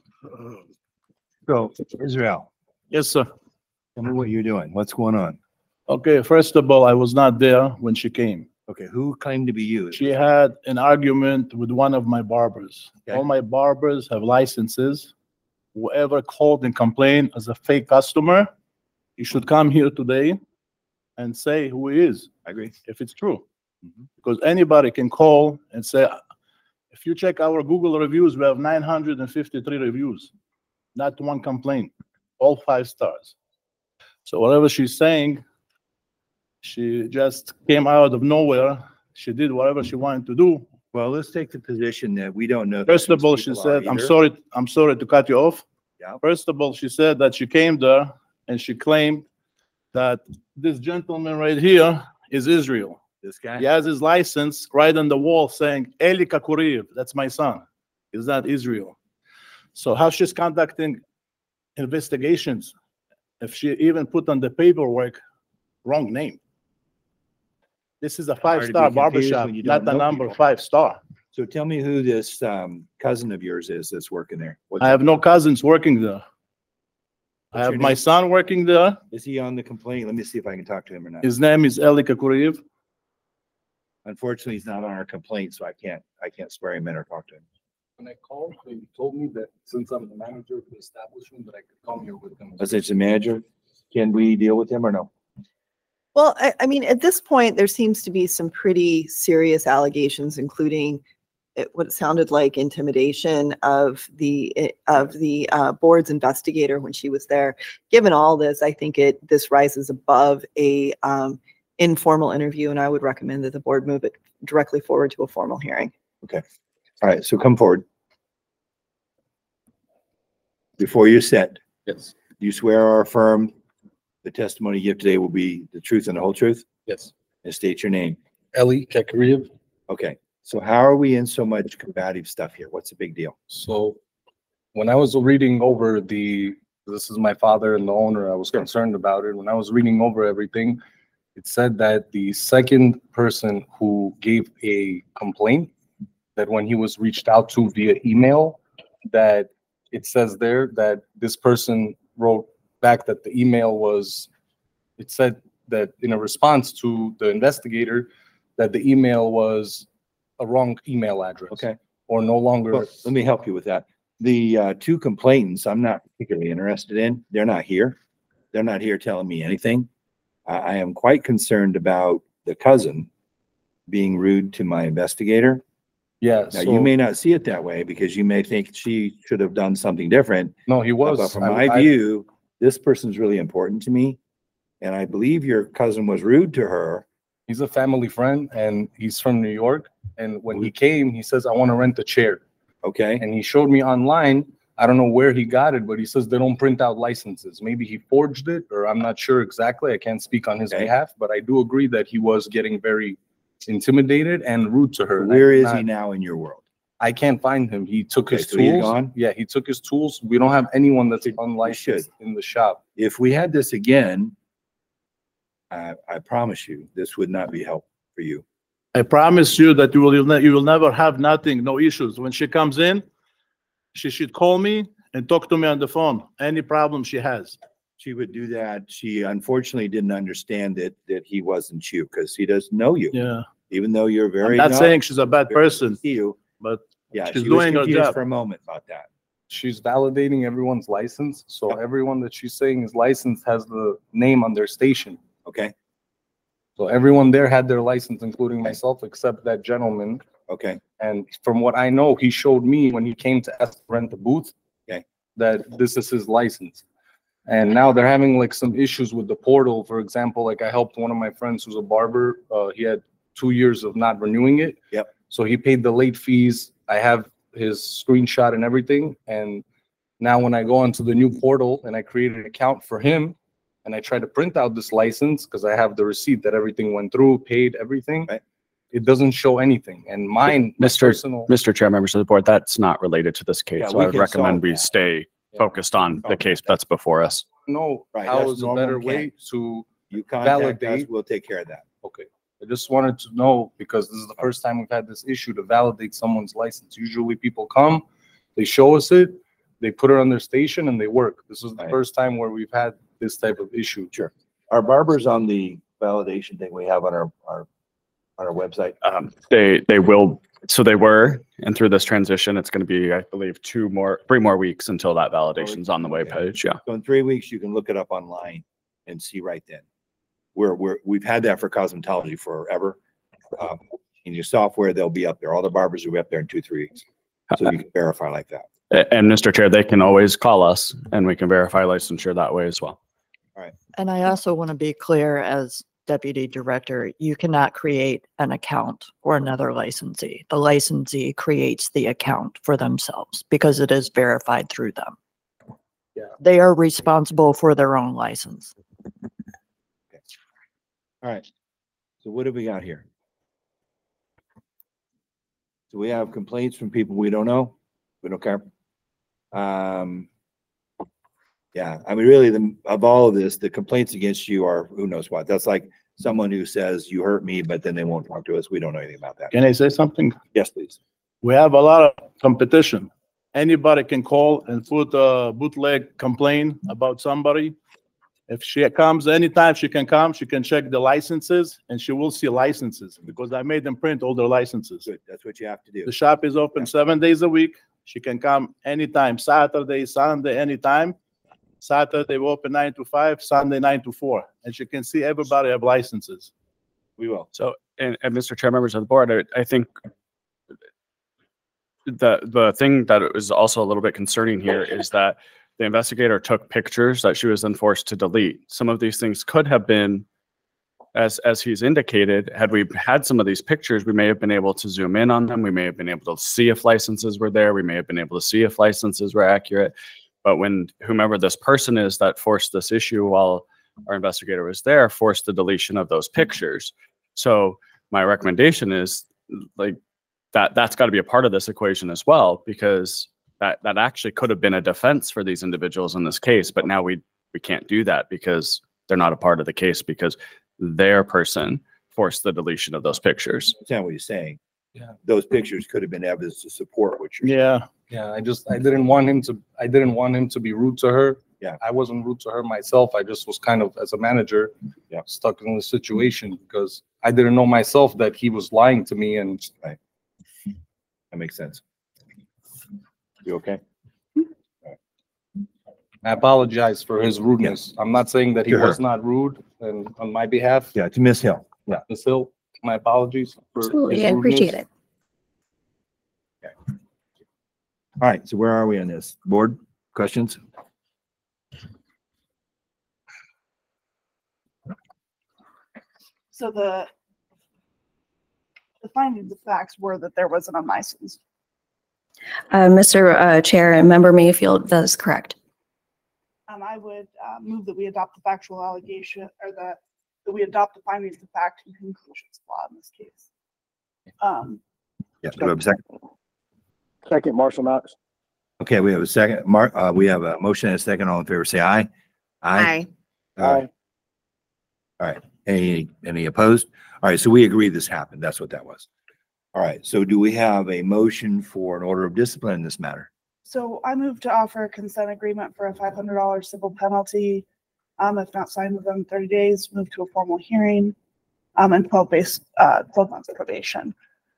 So, Israel. Yes, sir. Tell me what you're doing. What's going on? Okay, first of all, I was not there when she came. Okay, who claimed to be you? She had an argument with one of my barbers. Okay. All my barbers have licenses. Whoever called and complained as a fake customer, you should come here today and say who he is. I agree. If it's true. Mhm. Because anybody can call and say, if you check our Google reviews, we have nine hundred fifty-three reviews, not one complaint, all five stars. So whatever she's saying, she just came out of nowhere. She did whatever she wanted to do. Well, let's take the position that we don't know. who First of these all, she people are said, I'm either. sorry, I'm sorry to cut you off. Yeah. First of all, she said that she came there and she claimed that this gentleman right here is Israel. This guy? He has his license right on the wall saying, Eli Kakuriv, that's my son. Is that Israel? So how she's conducting investigations if she even put on the paperwork wrong name? This is a Hard to be five-star confused barbershop, when you not don't the know number people. five-star. So tell me who this um, cousin of yours is that's working there. What's I have no cousins working there. I What's have your my name? son working there. Is he on the complaint? Let me see if I can talk to him or not. His name is Eli Kakuriv. Unfortunately, he's not on our complaint, so I can't, I can't swear him in or talk to him. When I called, they told me that since I'm the manager of the establishment, that I could come here with them. As it's a manager, can we deal with him or no? Well, I, I mean, at this point, there seems to be some pretty serious allegations, including it, what sounded like intimidation of the eh, of the uh, board's investigator when she was there. Given all this, I think it this rises above a um, informal interview, and I would recommend that the board move it directly forward to a formal hearing. Okay. All right, so come forward. Before you sit, Yes, you swear or affirm the testimony you give today will be the truth and the whole truth? yes. And state your name. Eli Kekariev. Okay, so how are we in so much combative stuff here? What's the big deal? So when I was reading over the, this is my father and the owner, I was concerned about it. When I was reading over everything, it said that the second person who gave a complaint, that when he was reached out to via email, that it says there that this person wrote back that the email was, it said that in a response to the investigator, that the email was a wrong email address. Okay. Or no longer. Well, let me help you with that. The uh, two complainants I'm not particularly interested in, they're not here. They're not here telling me anything. I, I am quite concerned about the cousin being rude to my investigator. Yeah. Now, so- you may not see it that way because you may think she should have done something different. No, he was. But from I- my I- view, this person's really important to me. And I believe your cousin was rude to her. He's a family friend and he's from New York. And when he came, he says, I want to rent a chair. Okay. And he showed me online. I don't know where he got it, but he says they don't print out licenses. Maybe he forged it, or I'm not sure exactly. I can't speak on his Okay. behalf, but I do agree that he was getting very intimidated and rude to her. Where I is cannot- he now in your world? I can't find him. He took Okay, his so he's tools. gone? Yeah, he took his tools. We don't have anyone that's unlicensed in the shop. If we had this again, I, I promise you, this would not be helpful for you. I promise you that you will, you'll ne- you will never have nothing, no issues. When she comes in, she should call me and talk to me on the phone, any problem she has. She would do that. She unfortunately didn't understand that, that he wasn't you because he doesn't know you. Yeah. Even though you're I'm very. not not- saying she's a bad very person, to you. but Yeah, she's she was doing her confused job. for a moment about that. She's validating everyone's license. So everyone that she's saying is licensed has the name on their station. Okay. So everyone there had their license, including myself, except that gentleman. Okay. And from what I know, he showed me when he came to ask to rent the booth. Okay. That this is his license. And now they're having like some issues with the portal. For example, like I helped one of my friends who's a barber. Uh, he had two years of not renewing it. Yep. So he paid the late fees. I have his screenshot and everything. And now when I go onto the new portal and I create an account for him and I try to print out this license because I have the receipt that everything went through, paid everything, it doesn't show anything. And mine, my Mister personal, Mister Chair, members of the board, that's not related to this case. Yeah, So we I would can recommend solve we that. stay focused on the case that's before us. no, Right, how that's is a normal better and way can't. to You contact us, validate? we'll take care of that. Okay. I just wanted to know because this is the first time we've had this issue to validate someone's license. Usually people come, they show us it, they put it on their station and they work. This is the Right. first time where we've had this type of issue. Sure. Our barbers on the validation thing we have on our, our, on our website. Um, they, they will, so they were, and through this transition, it's going to be, I believe, two more, three more weeks until that validation's on the web page. Yeah. So in three weeks, you can look it up online and see right then. We're, we're, we've had that for cosmetology forever. Um, in your software, they'll be up there. All the barbers will be up there in two, three weeks. So you can verify like that. A- And Mister Chair, they can always call us and we can verify licensure that way as well. And I also want to be clear as deputy director, you cannot create an account for another licensee. The licensee creates the account for themselves because it is verified through them. Yeah. They are responsible for their own license. All right. So what have we got here? So we have complaints from people we don't know. We don't care. Um, yeah, I mean, really, the, of all of this, the complaints against you are who knows what. That's like someone who says you hurt me, but then they won't talk to us. We don't know anything about that. Can I say something? Yes, please. We have a lot of competition. Anybody can call and put a bootleg complaint about somebody. If she comes anytime, she can come, she can check the licenses and she will see licenses because I made them print all their licenses. Good. That's what you have to do. The shop is open seven days a week. She can come anytime, Saturday, Sunday, anytime. Saturday, we open nine to five, Sunday, nine to four. And she can see everybody have licenses. We will. So, and, and Mister Chair, members of the board, I, I think the, the thing that is also a little bit concerning here is that the investigator took pictures that she was then forced to delete. Some of these things could have been as as he's indicated, had we had some of these pictures, we may have been able to zoom in on them. We may have been able to see if licenses were there. We may have been able to see if licenses were accurate. But when whomever this person is that forced this issue while our investigator was there, forced the deletion of those pictures. So my recommendation is like that that's got to be a part of this equation as well, because that that actually could have been a defense for these individuals in this case. But now we we can't do that because they're not a part of the case because their person forced the deletion of those pictures. That's not what you're saying. Yeah. Those pictures could have been evidence to support what you're. Yeah. Yeah, I just, I didn't want him to, I didn't want him to be rude to her. Yeah. I wasn't rude to her myself. I just was kind of, as a manager, yeah, stuck in the situation because I didn't know myself that he was lying to me and. Right. That makes sense. You okay? I apologize for his rudeness. I'm not saying that he To her. was not rude and on my behalf. Yeah, to Miss Hill. Yeah. Miss Hill, my apologies. for his Absolutely, I appreciate rudeness. it. All right, so where are we on this? Board, questions? So the the findings of facts were that there was an unlicensed. Uh, Mister uh, Chair and Member Mayfield, that is correct. Um, I would uh, move that we adopt the factual allegation or the, that we adopt the findings of fact and conclusions of law in this case. Um, Yeah, do we have a second? Second, Marshall Knox. Okay, we have a second. Mark, uh, we have a motion and a second. All in favor, say aye. Aye. Aye. All right. Any, any opposed? All right, so we agree this happened. That's what that was. All right, so do we have a motion for an order of discipline in this matter? So I move to offer a consent agreement for a five hundred dollar civil penalty. Um, if not signed within thirty days, move to a formal hearing, um, and twelve base, uh, twelve months probation.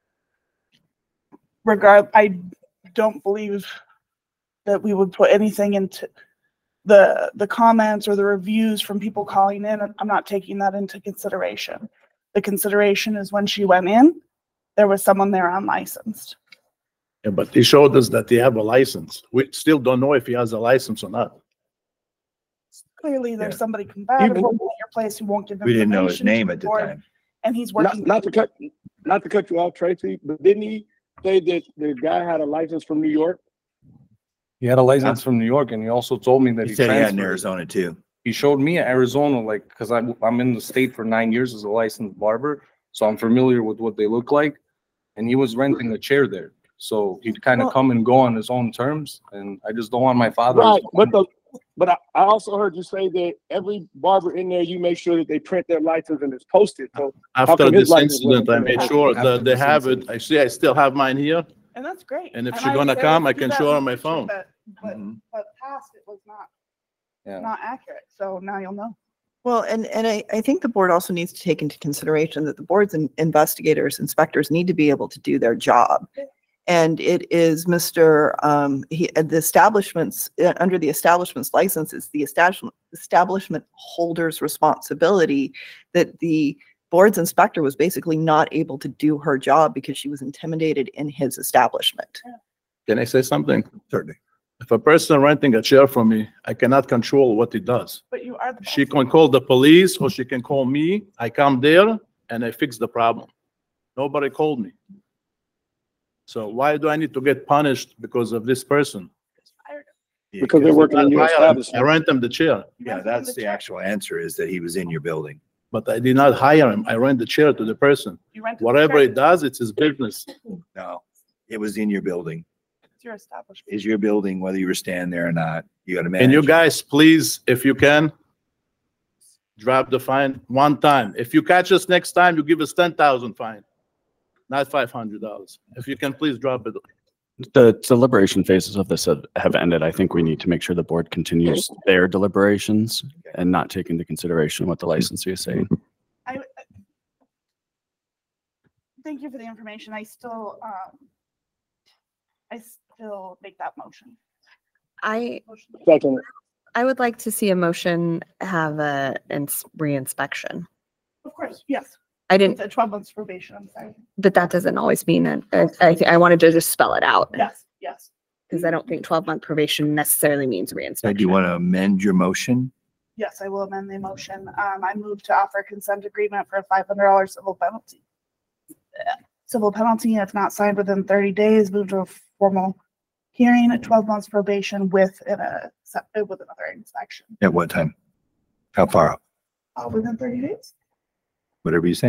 Regard, I don't believe that we would put anything into the, the comments or the reviews from people calling in. I'm not taking that into consideration. The consideration is when she went in, there was someone there unlicensed. Yeah, but he showed us that they have a license. We still don't know if he has a license or not. Clearly, there's somebody compatible at your place who won't give We didn't know his information to name the at the board, time. And he's Not, working. not to cut, not to cut you off, Tracy, but didn't he say that the guy had a license from New York? He had a license from New York and he also told me that He he said he had in transferred. Arizona too. He showed me Arizona, like, cause I'm, I'm in the state for nine years as a licensed barber. So I'm familiar with what they look like. And he was renting a chair there. So he'd kind of Well- come and go on his own terms. And I just don't want my father. Right, but the, but I, I also heard you say that every barber in there, you make sure that they print their license and it's posted, so. how After come his this license incident, wasn't I made printed? sure After that they this have it. incident. I see, I still have mine here. And that's great. And if And she's I gonna say come, I do can that show in her the my future, phone. But, but, Mhm. but past, it was not, Yeah. not accurate. So now you'll know. Well, and, and I, I think the board also needs to take into consideration that the board's in- investigators, inspectors need to be able to do their job. And it is Mister Um, he, uh, the establishments, uh, under the establishment's license, it's the establishment, establishment holder's responsibility that the board's inspector was basically not able to do her job because she was intimidated in his establishment. Can I say something? Certainly. If a person renting a chair from me, I cannot control what he does. But you are the. She boss. can call the police or she can call me. I come there and I fix the problem. Nobody called me. So why do I need to get punished because of this person? Yeah, Because they're working in your I establishment. rent them the chair, Yeah, that's the actual answer is that he was in your building. but I did not hire him. I rent the chair to the person. You rented the Whatever chair. he does, it's his business. No, it was in your building. It's your establishment. Is your building, whether you were standing there or not. You gotta manage. And you it. guys, please, if you can, drop the fine one time. If you catch us next time, you give us ten thousand fine, not five hundred dollars. If you can, please drop it. The deliberation phases of this have, have ended. I think we need to make sure the board continues their deliberations and not take into consideration what the licensee is saying. I, I- thank you for the information. I still, um, I still make that motion. I, Motion. Second, I would like to see a motion have a ins- reinspection. Of course, yes. I didn't, It's a twelve months probation, I'm sorry. but that doesn't always mean that, uh, I, thi- I wanted to just spell it out. Yes, yes. Because I don't think twelve month probation necessarily means So do you reinspection. want to amend your motion? Yes, I will amend the motion. Um, I move to offer consent agreement for a five hundred dollar civil penalty. Civil penalty if not signed within thirty days, move to a formal hearing, a twelve months probation with an, uh, with another inspection. At what time? How far out? Uh, within thirty days. Whatever you say.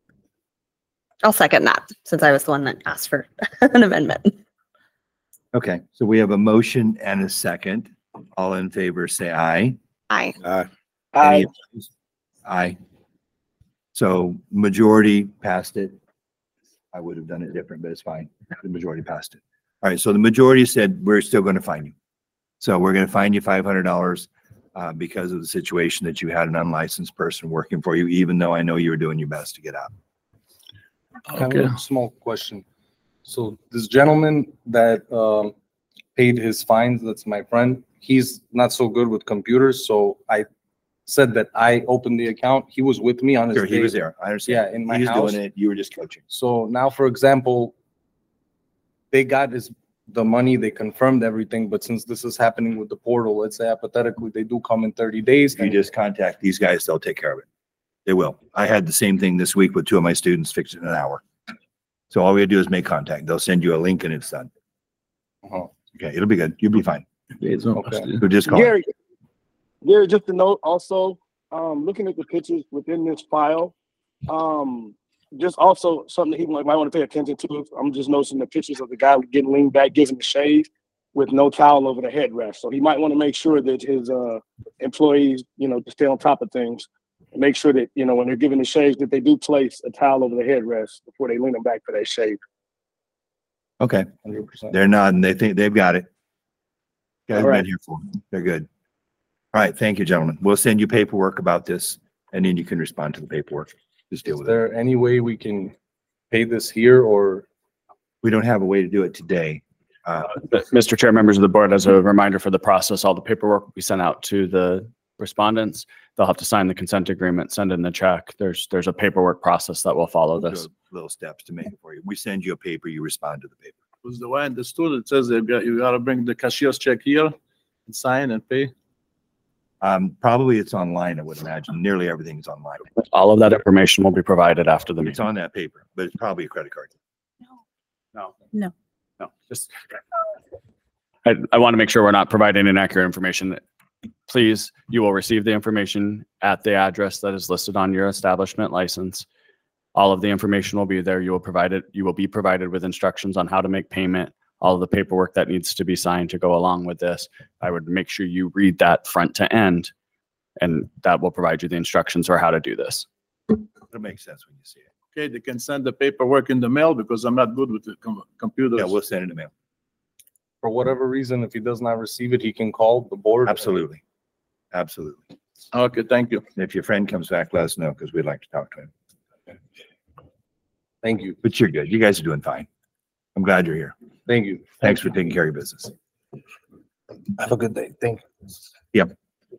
I'll second that since I was the one that asked for an amendment. Okay, so we have a motion and a second. All in favor, say aye. Aye. Aye. Aye. Aye. So majority passed it. I would have done it different, but it's fine. The majority passed it. All right, so the majority said, we're still going to fine you. So we're going to fine you five hundred dollars uh, because of the situation that you had an unlicensed person working for you, even though I know you were doing your best to get out. I have a small question. So this gentleman that um, paid his fines, that's my friend, he's not so good with computers. So I said that I opened the account. He was with me on his Sure, he day. was there. I understand. Yeah, in my He was house. doing it. You were just coaching. So now, for example, they got his the money, they confirmed everything, but since this is happening with the portal, let's say hypothetically they do come in thirty days. You just contact these guys, they'll take care of it. They will. I had the same thing this week with two of my students, fixed it in an hour. So all we do is make contact. They'll send you a link and it's done. Uh-huh. Okay, it'll be good. You'll be fine. Okay. So just call. Gary, Gary, just a note also, um, looking at the pictures within this file, um, just also something that he might, might want to pay attention to. I'm just noticing the pictures of the guy getting leaned back, giving the shave with no towel over the headrest. So he might want to make sure that his uh, employees, you know, to stay on top of things and make sure that, you know, when they're giving the shaves, that they do place a towel over the headrest before they lean them back for that shave. Okay. one hundred percent. They're nodding. They think they've got it. Guys All been right. here for. They're good. All right. Thank you, gentlemen. We'll send you paperwork about this and then you can respond to the paperwork. Just deal Is with it. there any way we can pay this here or? We don't have a way to do it today. Uh, Mister Chair, members of the board, as a reminder for the process, all the paperwork will be sent out to the respondents. They'll have to sign the consent agreement, send in the check. There's, there's a paperwork process that will follow we'll this. do Little steps to make it for you. We send you a paper, you respond to the paper. Was the way I understood it says they've got, you gotta bring the cashier's check here and sign and pay. Um, probably it's online, I would imagine. Nearly everything is online. All of that information will be provided after the It's meeting. on that paper, but it's probably a credit card. No, No. no, just, I, I want to make sure we're not providing inaccurate information. Please, you will receive the information at the address that is listed on your establishment license. All of the information will be there. You will provide it, you will be provided with instructions on how to make payment, all of the paperwork that needs to be signed to go along with this. I would make sure you read that front to end, and that will provide you the instructions for how to do this. It'll make sense when you see it. Okay, they can send the paperwork in the mail because I'm not good with the com- computers. Yeah, we'll send it in the mail. For whatever reason, if he does not receive it, he can call the board. Absolutely. Absolutely. Okay, thank you. If your friend comes back, let us know because we'd like to talk to him. Thank you. But you're good. You guys are doing fine. I'm glad you're here. Thank you. Thanks for taking care of your business. Have a good day. Thank you. Yep.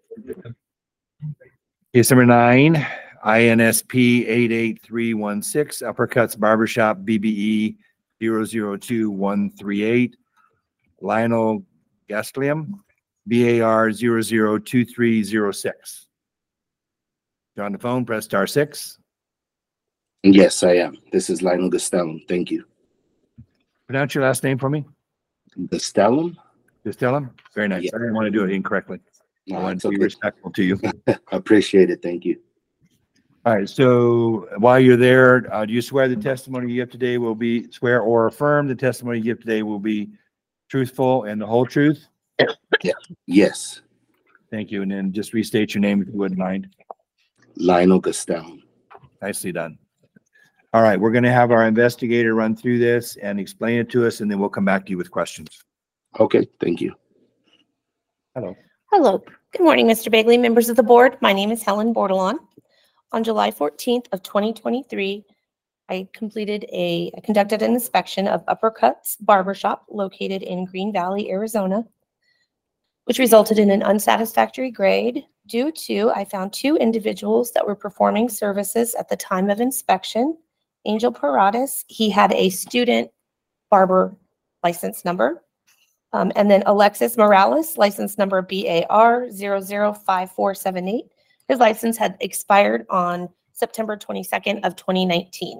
Case number nine, I N S P eight eight three one six, Uppercuts Barbershop, B B E zero zero two one three eight, Lionel Gastelum, B A R zero zero two three zero six. You're on the phone, press star six. Yes, I am. This is Lionel Gastelum. Thank you. Pronounce your last name for me. Gastelum? Gastelum? Very nice. Yeah. I didn't want to do it incorrectly. I No, wanted it's to be okay. respectful to you. Appreciate it. Thank you. All right, so while you're there, uh, do you swear the testimony you give today will be, swear or affirm the testimony you give today will be truthful and the whole truth? Yeah. Yes. Thank you. And then just restate your name if you wouldn't mind. Lionel Gastelum. Nicely done. All right, we're going to have our investigator run through this and explain it to us, and then we'll come back to you with questions. Okay. Thank you. Hello. Hello. Good morning, Mister Bagley, members of the board. My name is Helen Bordelon. On July fourteenth of twenty twenty-three, I completed a, I conducted an inspection of Uppercuts Barbershop located in Green Valley, Arizona, which resulted in an unsatisfactory grade due to I found two individuals that were performing services at the time of inspection. Angel Paradas, he had a student barber license number. Um, and then Alexis Morales, license number B A R zero zero five four seven eight. His license had expired on September twenty-second of twenty nineteen.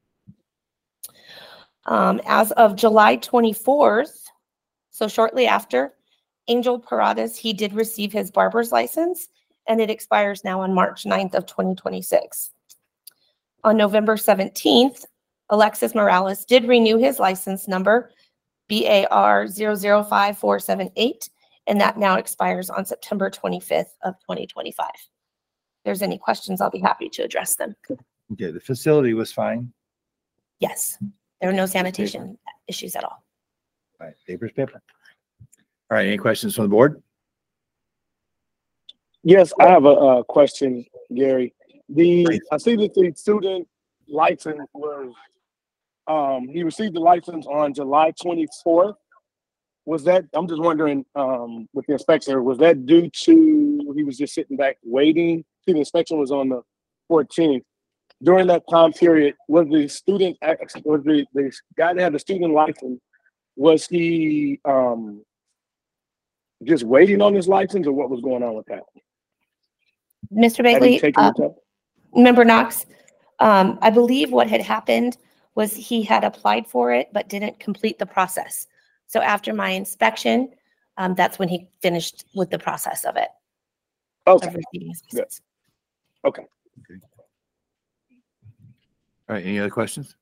Um, as of July twenty-fourth, so shortly after, Angel Paradas, he did receive his barber's license, and it expires now on March ninth of twenty twenty-six. On November seventeenth, Alexis Morales did renew his license number B A R zero zero five four seven eight, and that now expires on September twenty-fifth of twenty twenty-five. If there's any questions, I'll be happy to address them. Okay, the facility was fine. Yes, there were no sanitation issues at all. All right, papers, paper. All right, any questions from the board? Yes, I have a, uh question, Gary. The I see that the student license was um he received the license on July twenty-fourth. Was that, I'm just wondering, um with the inspector, was that due to he was just sitting back waiting? See, the inspection was on the fourteenth. During that time period, was the student act- was the, the guy that had the student license, was he um just waiting on his license, or what was going on with that? Mister Had he Bagley, taken uh, the test? Member Knox, um, I believe what had happened was he had applied for it but didn't complete the process. So after my inspection, um, that's when he finished with the process of it. Okay. Of receiving his Good. Okay. All right, any other questions?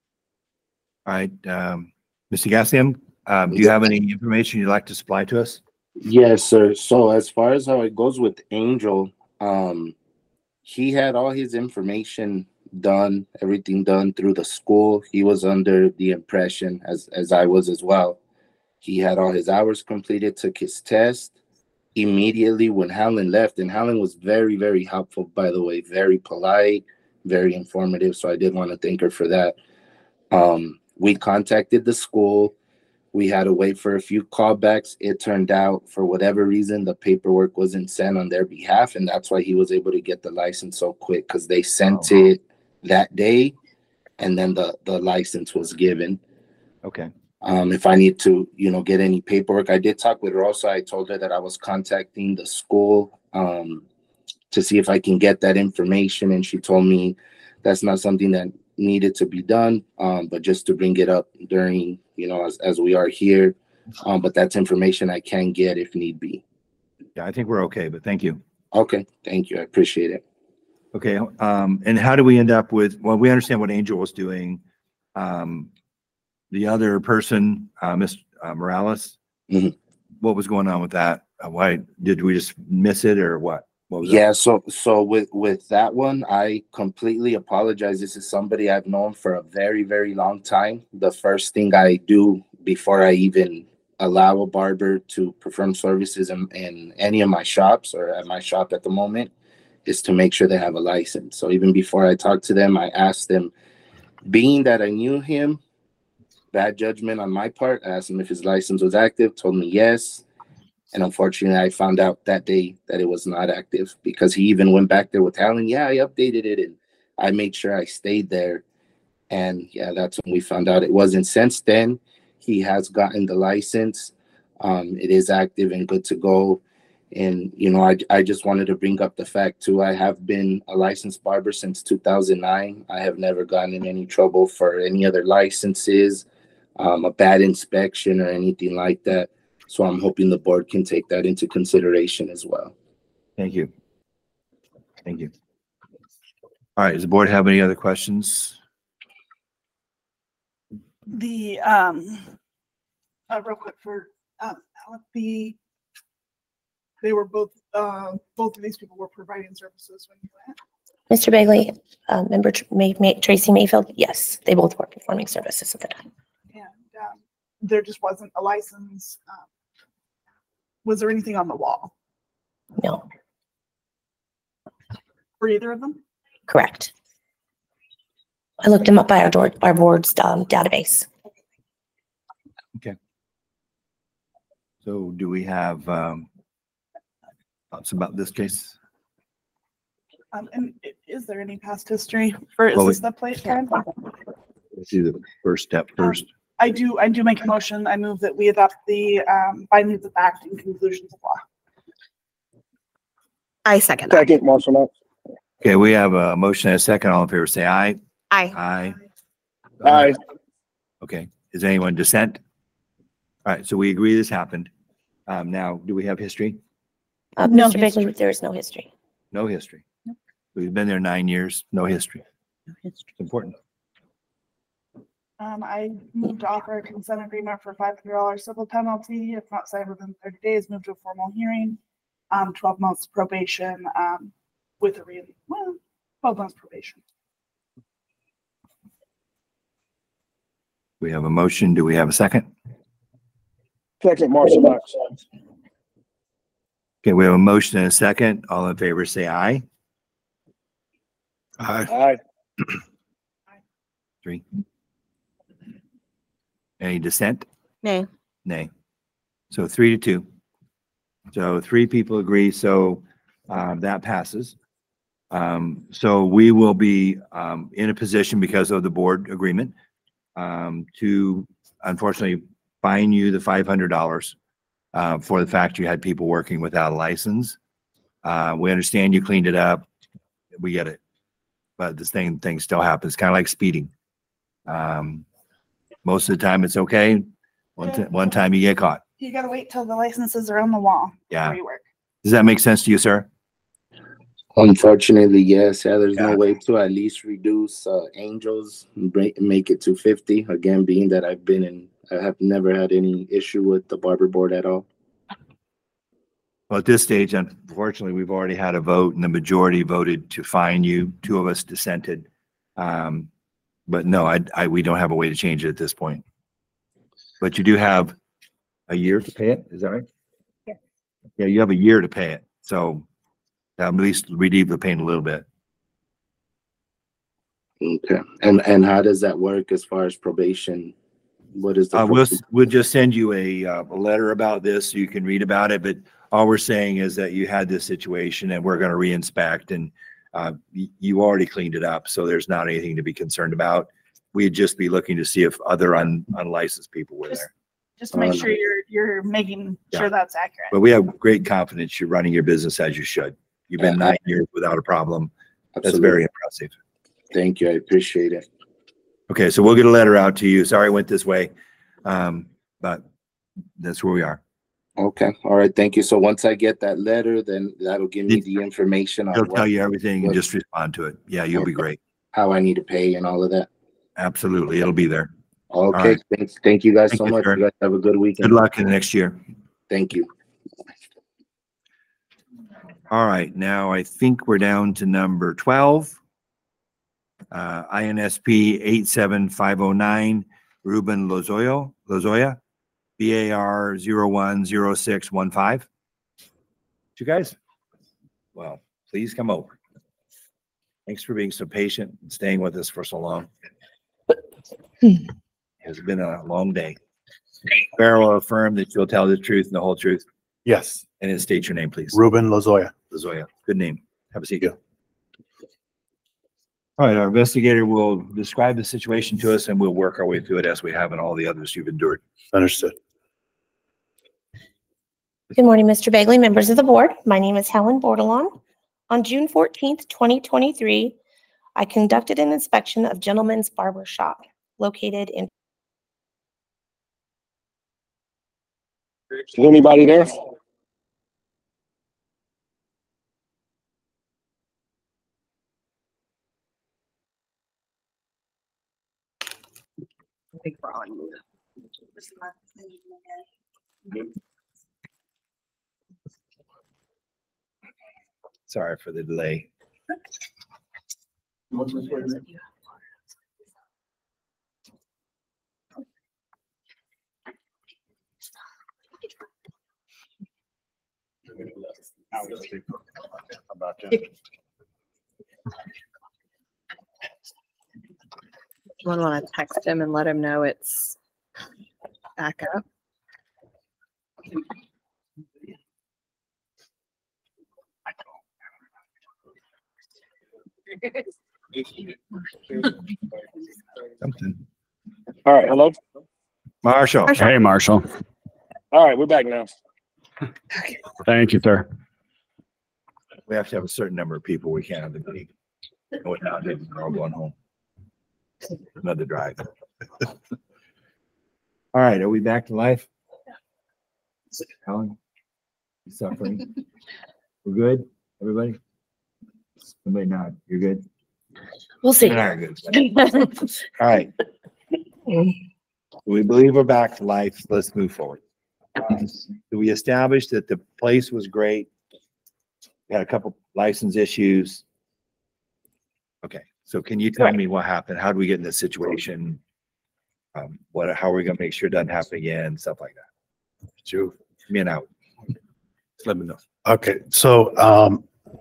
All right, um, Mister Gassium, um, do you have any information you'd like to supply to us? Yes, sir. So as far as how it goes with Angel, um, he had all his information done, everything done through the school. He was under the impression, as as I was as well. He had all his hours completed, took his test. Immediately when Helen left, and Helen was very, very helpful, by the way, very polite, very informative. So I did want to thank her for that. Um, we contacted the school. We had to wait for a few callbacks. It turned out, for whatever reason, the paperwork wasn't sent on their behalf, and that's why he was able to get the license so quick, because they sent Oh. it that day, and then the, the license was given. Okay. Um, if I need to, you know, get any paperwork, I did talk with Rosa. I told her that I was contacting the school um, to see if I can get that information, and she told me that's not something that needed to be done, um, but just to bring it up during, you know, as, as we are here. Um, but that's information I can get if need be. Yeah, I think we're okay, but thank you. Okay, thank you. I appreciate it. Okay, um, and how do we end up with, well, we understand what Angel was doing. Um, the other person, uh, Miz uh, Morales, Mhm. what was going on with that? Uh, why, did we just miss it or what? What was Yeah, so so with with that one, I completely apologize. This is somebody I've known for a very, very long time. The first thing I do before I even allow a barber to perform services in, in any of my shops or at my shop at the moment is to make sure they have a license. So even before I talk to them, I asked them, being that I knew him, bad judgment on my part, I asked him if his license was active, told me yes. And unfortunately, I found out that day that it was not active, because he even went back there with Helen. Yeah, I updated it, and I made sure I stayed there. And yeah, that's when we found out it wasn't. Since then, he has gotten the license. Um, it is active and good to go. And, you know, I, I just wanted to bring up the fact, too, I have been a licensed barber since two thousand nine. I have never gotten in any trouble for any other licenses, um, a bad inspection or anything like that. So I'm hoping the board can take that into consideration as well. Thank you. Thank you. All right, does the board have any other questions? The, um, uh, real quick for, um, Alec, the, they were both, uh, both of these people were providing services when you went. Mister Bagley, uh, member Tr- May, May, Tracy Mayfield, yes, they both were performing services at the time. And, um, there just wasn't a license. Um, was there anything on the wall No, for either of them? correct. I looked them up by our, door, our board's um, database. Okay. So do we have um, thoughts about this case? Um, and i- is there any past history for, is Well, we- this the plate time? Let's do the first step first. I do, I do make a motion. I move that we adopt the um, findings of fact and conclusions of law. I second that. Second, Marshall Knox. Okay, we have a motion and a second. All in favor, say aye. Aye. Aye. Aye. Okay, is anyone dissent? All right, so we agree this happened. Um, now, do we have history? Uh, No Mister Bigley, history. there is no history. No history. We've been there nine years, no history. It's important. Um, I move to offer a consent agreement for five hundred dollars civil penalty if not signed within thirty days, move to a formal hearing, um, twelve months probation, um, with a re, well, twelve months probation. We have a motion. Do we have a second? Second, Marshall Knox. Okay, we have a motion and a second. All in favor, say aye. Aye. Three. Any dissent? Nay. Nay. So three to two. So three people agree, so um, that passes. Um, so we will be um, in a position because of the board agreement um, to unfortunately fine you the five hundred dollars uh, for the fact you had people working without a license. Uh, we understand you cleaned it up. We get it. But this thing, thing still happens, kind of like speeding. Um, most of the time it's okay. One, ti- one time you get caught. You gotta wait till the licenses are on the wall. Yeah. Before you work. Does that make sense to you, sir? Unfortunately, yes. Yeah, there's no way to at least reduce uh, Angels, and break, make it to fifty. Again, being that I've been in, I have never had any issue with the barber board at all. Well, at this stage, unfortunately, we've already had a vote and the majority voted to fine you. Two of us dissented. Um, but no, I, I, we don't have a way to change it at this point. But you do have a year to pay it. Is that right? Yeah. Yeah, you have a year to pay it. So at least relieve the pain a little bit. Okay. And and how does that work as far as probation? What is the Uh, we'll, probation? we'll just send you a, uh, a letter about this so you can read about it. But all we're saying is that you had this situation and we're going to re-inspect and uh, y- you already cleaned it up. So there's not anything to be concerned about. We'd just be looking to see if other un, unlicensed people were Just- there. Just to make Um, sure you're, you're making yeah. sure that's accurate. But we have great confidence you're running your business as you should. You've been Yeah. nine years without a problem. That's Absolutely. very impressive. Thank you. I appreciate it. Okay, so we'll get a letter out to you. Sorry it went this way. Um, but that's where we are. Okay. All right. Thank you. So once I get that letter, then that'll give me the information on He'll what, tell you everything and what- just respond to it. Yeah, you'll be great. how I need to pay and all of that. Absolutely. It'll be there. Okay. right. Thanks. Thank you guys Thank so you, much. sir. You guys have a good weekend. Good luck in the next year. Thank you. All right, now I think we're down to number twelve. Uh, I N S P eight seven five oh nine, Ruben Lozoya, Lozoya, B A R zero one zero six one five. You guys? Well, please come over. Thanks for being so patient and staying with us for so long. It's been a long day. Farrell will affirm that you'll tell the truth and the whole truth. Yes. And then state your name, please. Ruben Lozoya. Lozoya, good name. Have a seat. All right, our investigator will describe the situation to us and we'll work our way through it as we have in all the others you've endured. Understood. Good morning, Mister Bagley, members of the board. My name is Helen Bordelon. On June fourteenth, twenty twenty-three, I conducted an inspection of Gentleman's Barber Shop located in Is anybody there? I think we're on mute. Sorry for the delay. About you. Someone want to text him and let him know it's back up? Something. All right, hello? Marshall. Hey, Marshall. All right, we're back now. Thank you, sir. We have to have a certain number of people. We can't have the meeting. Going out, they're all going home. Another drive. All right, are we back to life? Helen? You suffering? We're good? Everybody? Somebody nod. You're good? We'll see. You and I are good. All right. We believe we're back to life. Let's move forward. We established that the place was great. We had a couple license issues. Okay, so can you tell me what happened? How do we get in this situation? Um, what, how are we gonna make sure it doesn't happen again? Stuff like that. Sure. Me and out. Just let me know. Okay, so um,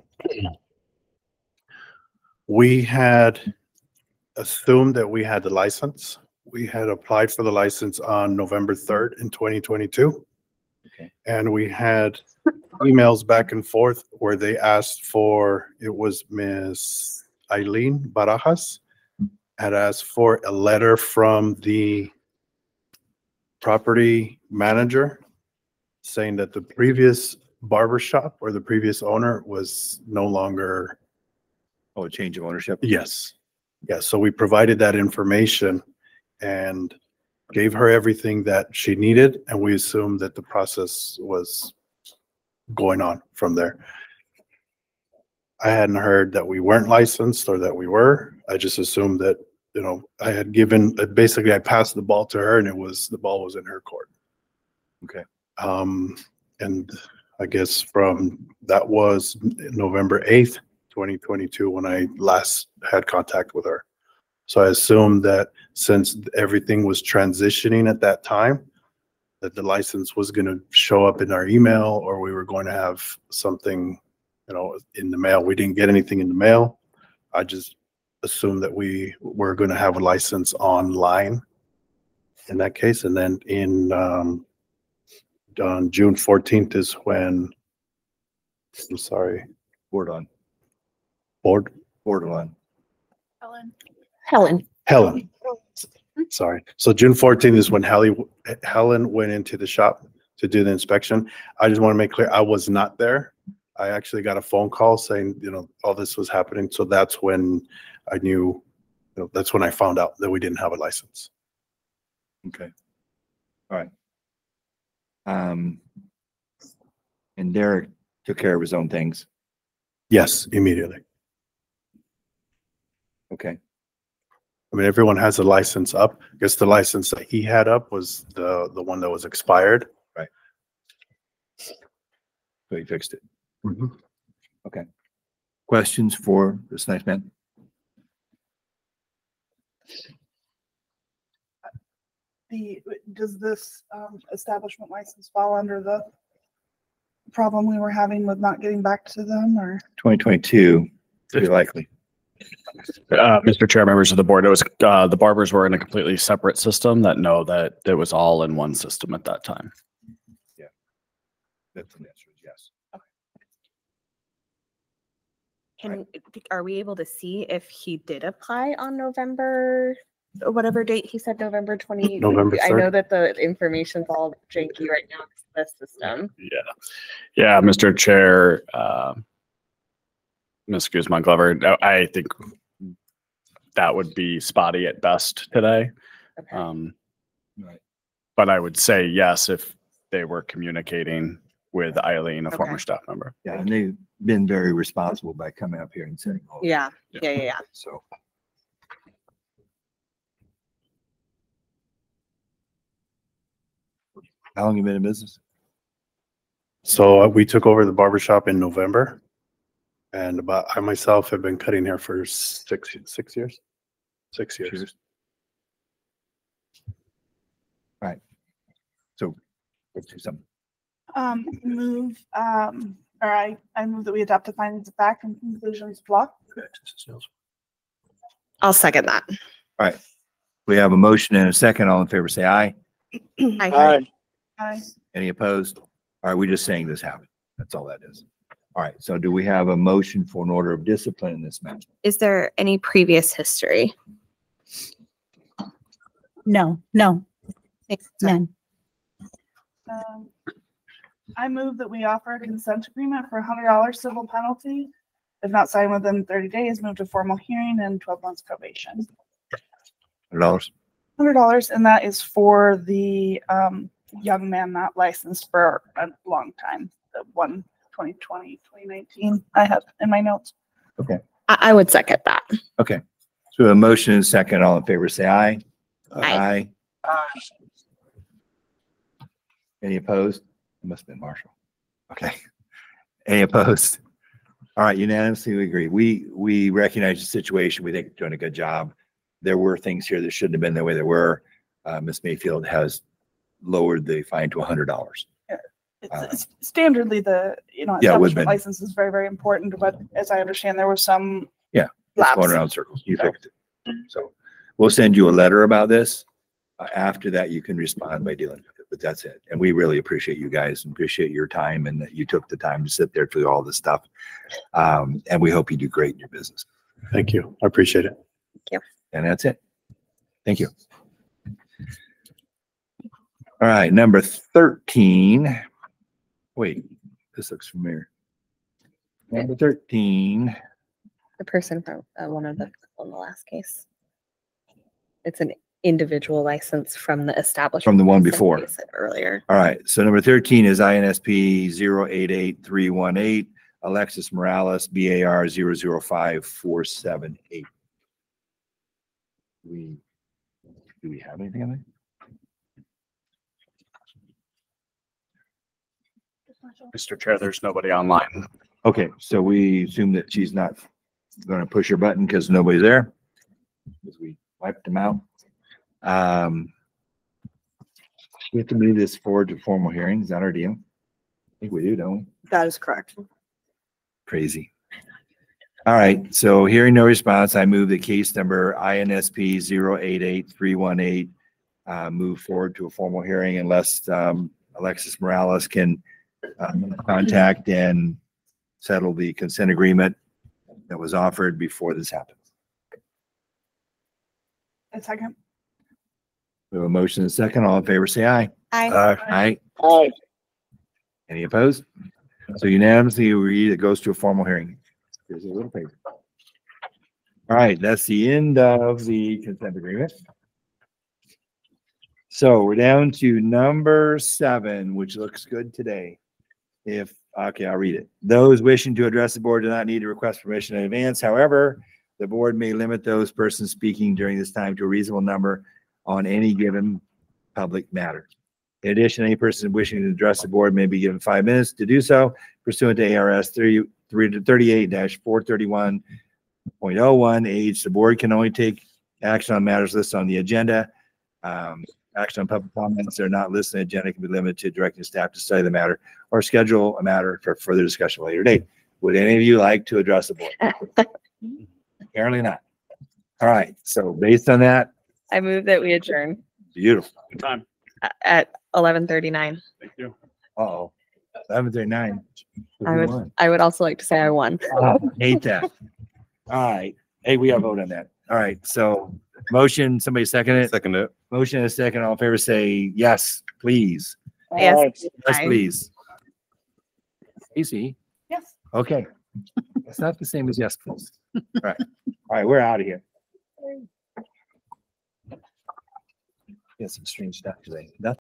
we had assumed that we had the license. We had applied for the license on November third in twenty twenty-two. Okay. And we had emails back and forth where they asked for, it was Miss Eileen Barajas had asked for a letter from the property manager saying that the previous barber shop or the previous owner was no longer. Oh, a change of ownership? Yes. Yes. So we provided that information and gave her everything that she needed, and we assumed that the process was going on from there. I hadn't heard that we weren't licensed or that we were. I just assumed that, you know, I had given, basically I passed the ball to her and it was, the ball was in her court. Okay. Um, and I guess from, that was November eighth, twenty twenty-two, when I last had contact with her. So I assumed that since everything was transitioning at that time, that the license was going to show up in our email, or we were going to have something, you know, in the mail. We didn't get anything in the mail. I just assumed that we were going to have a license online in that case. And then in um, on June fourteenth is when, I'm sorry. Board on. Board? Borderline. Helen. Helen. Helen. Sorry. So June fourteenth is when Hallie, Helen went into the shop to do the inspection. I just want to make clear, I was not there. I actually got a phone call saying, you know, all this was happening. So that's when I knew, you know, that's when I found out that we didn't have a license. Okay. All right. Um, and Derek took care of his own things. Yes, immediately. Okay. I mean, everyone has a license up. I guess the license that he had up was the, the one that was expired. Right. So he fixed it. Mm-hmm. Okay. Questions for this nice man? The, does this um, establishment license fall under the problem we were having with not getting back to them, or? twenty twenty-two, pretty likely. Uh, Mister Chair, members of the board, it was, uh, the barbers were in a completely separate system that know that it was all in one system at that time. Yeah. That's an answer, yes. Can, are we able to see if he did apply on November, or whatever date he said, November twentieth? November I know third. that the information's all janky right now, this system. Yeah. Yeah, Mister Chair, uh, Miz Guzman Glover, I think that would be spotty at best today. Okay. Um, Right. but I would say yes, if they were communicating with Eileen, a Okay. former staff member. Yeah, and they've been very responsible by coming up here and saying, oh, Yeah, yeah, yeah, yeah. so. How long you been in business? So uh, we took over the barber shop in November. And about, I myself have been cutting hair for six, six years. Six years. Cheers. All right. So let's do something. Um, move, um, or I, I move that we adopt the findings of fact and conclusions of law. I'll second that. All right. We have a motion and a second. All in favor, say aye. Aye. Aye. Any opposed? All right, we're just saying this happened. That's all that is. All right, so do we have a motion for an order of discipline in this matter? Is there any previous history? No, no. None. Um, I move that we offer a consent agreement for a hundred dollar civil penalty. If not signed within thirty days, move to formal hearing and twelve months probation. Dollars. Hundred dollars, and that is for the um young man not licensed for a long time. The one twenty twenty, twenty nineteen I have in my notes. Okay. I, I would second that. Okay. So a motion and second, all in favor, say aye. Aye. Any opposed? It must have been Marshall. Okay. Any opposed? All right, unanimously we agree. We, we recognize the situation. We think you're doing a good job. There were things here that shouldn't have been the way they were. Uh, Miz Mayfield has lowered the fine to a hundred dollars. It's, it's standardly the, you know, Yeah, it would've establishment been. license is very, very important, but as I understand, there was some Yeah, it's going lapse. around circles. You fixed it. So we'll send you a letter about this. Uh, after that, you can respond by dealing with it, but that's it. And we really appreciate you guys and appreciate your time and that you took the time to sit there through all this stuff. Um, and we hope you do great in your business. Thank you. I appreciate it. Thank you. And that's it. Thank you. All right, number thirteen. Wait, this looks familiar. Number thirteen. The person from uh, one of the, on the last case. It's an individual license from the establishment. From the one license before. we said Earlier. All right, so number thirteen is I N S P zero eight eight three one eight, Alexis Morales, B A R zero zero five four seven eight. We, do we have anything on that? Mister Chair, there's nobody online. Okay, so we assume that she's not gonna push her button because nobody's there. Because we wiped them out. Um, we have to move this forward to formal hearing. Is that our deal? I think we do, don't we? That is correct. Crazy. All right, so hearing no response, I move the case number I N S P zero eight eight three one eight uh, move forward to a formal hearing unless um, Alexis Morales can um, contact and settle the consent agreement that was offered before this happened. A second. We have a motion and a second. All in favor, say aye. Aye. Aye. Aye. Any opposed? So unanimously agreed it goes to a formal hearing. Here's a little paper. All right, that's the end of the consent agreement. So we're down to number seven, which looks good today. If, okay, I'll read it. Those wishing to address the board do not need to request permission in advance. However, the board may limit those persons speaking during this time to a reasonable number on any given public matter. In addition, any person wishing to address the board may be given five minutes to do so pursuant to A R S thirty-eight four thirty-one point oh one H. The board can only take action on matters listed on the agenda. Um, action on public comments that are not listed on the agenda can be limited to directing staff to study the matter or schedule a matter for further discussion at a later date. Would any of you like to address the board? Apparently not. All right, so based on that, I move that we adjourn beautiful. Good time. a- at eleven thirty-nine. Thank you. Uh-oh, eleven thirty-nine. I would, I would also like to say I won. Oh, hate that. All right. Hey, we got to vote on that. All right. So motion, somebody second it? Second it. Motion and a second. All in favor, say yes, please. Yes. Yes, Aye. please. Easy. Yes. Okay. It's not the same as yes, please. All right. All right. We're out of here. Yeah, some strange stuff today. Nothing.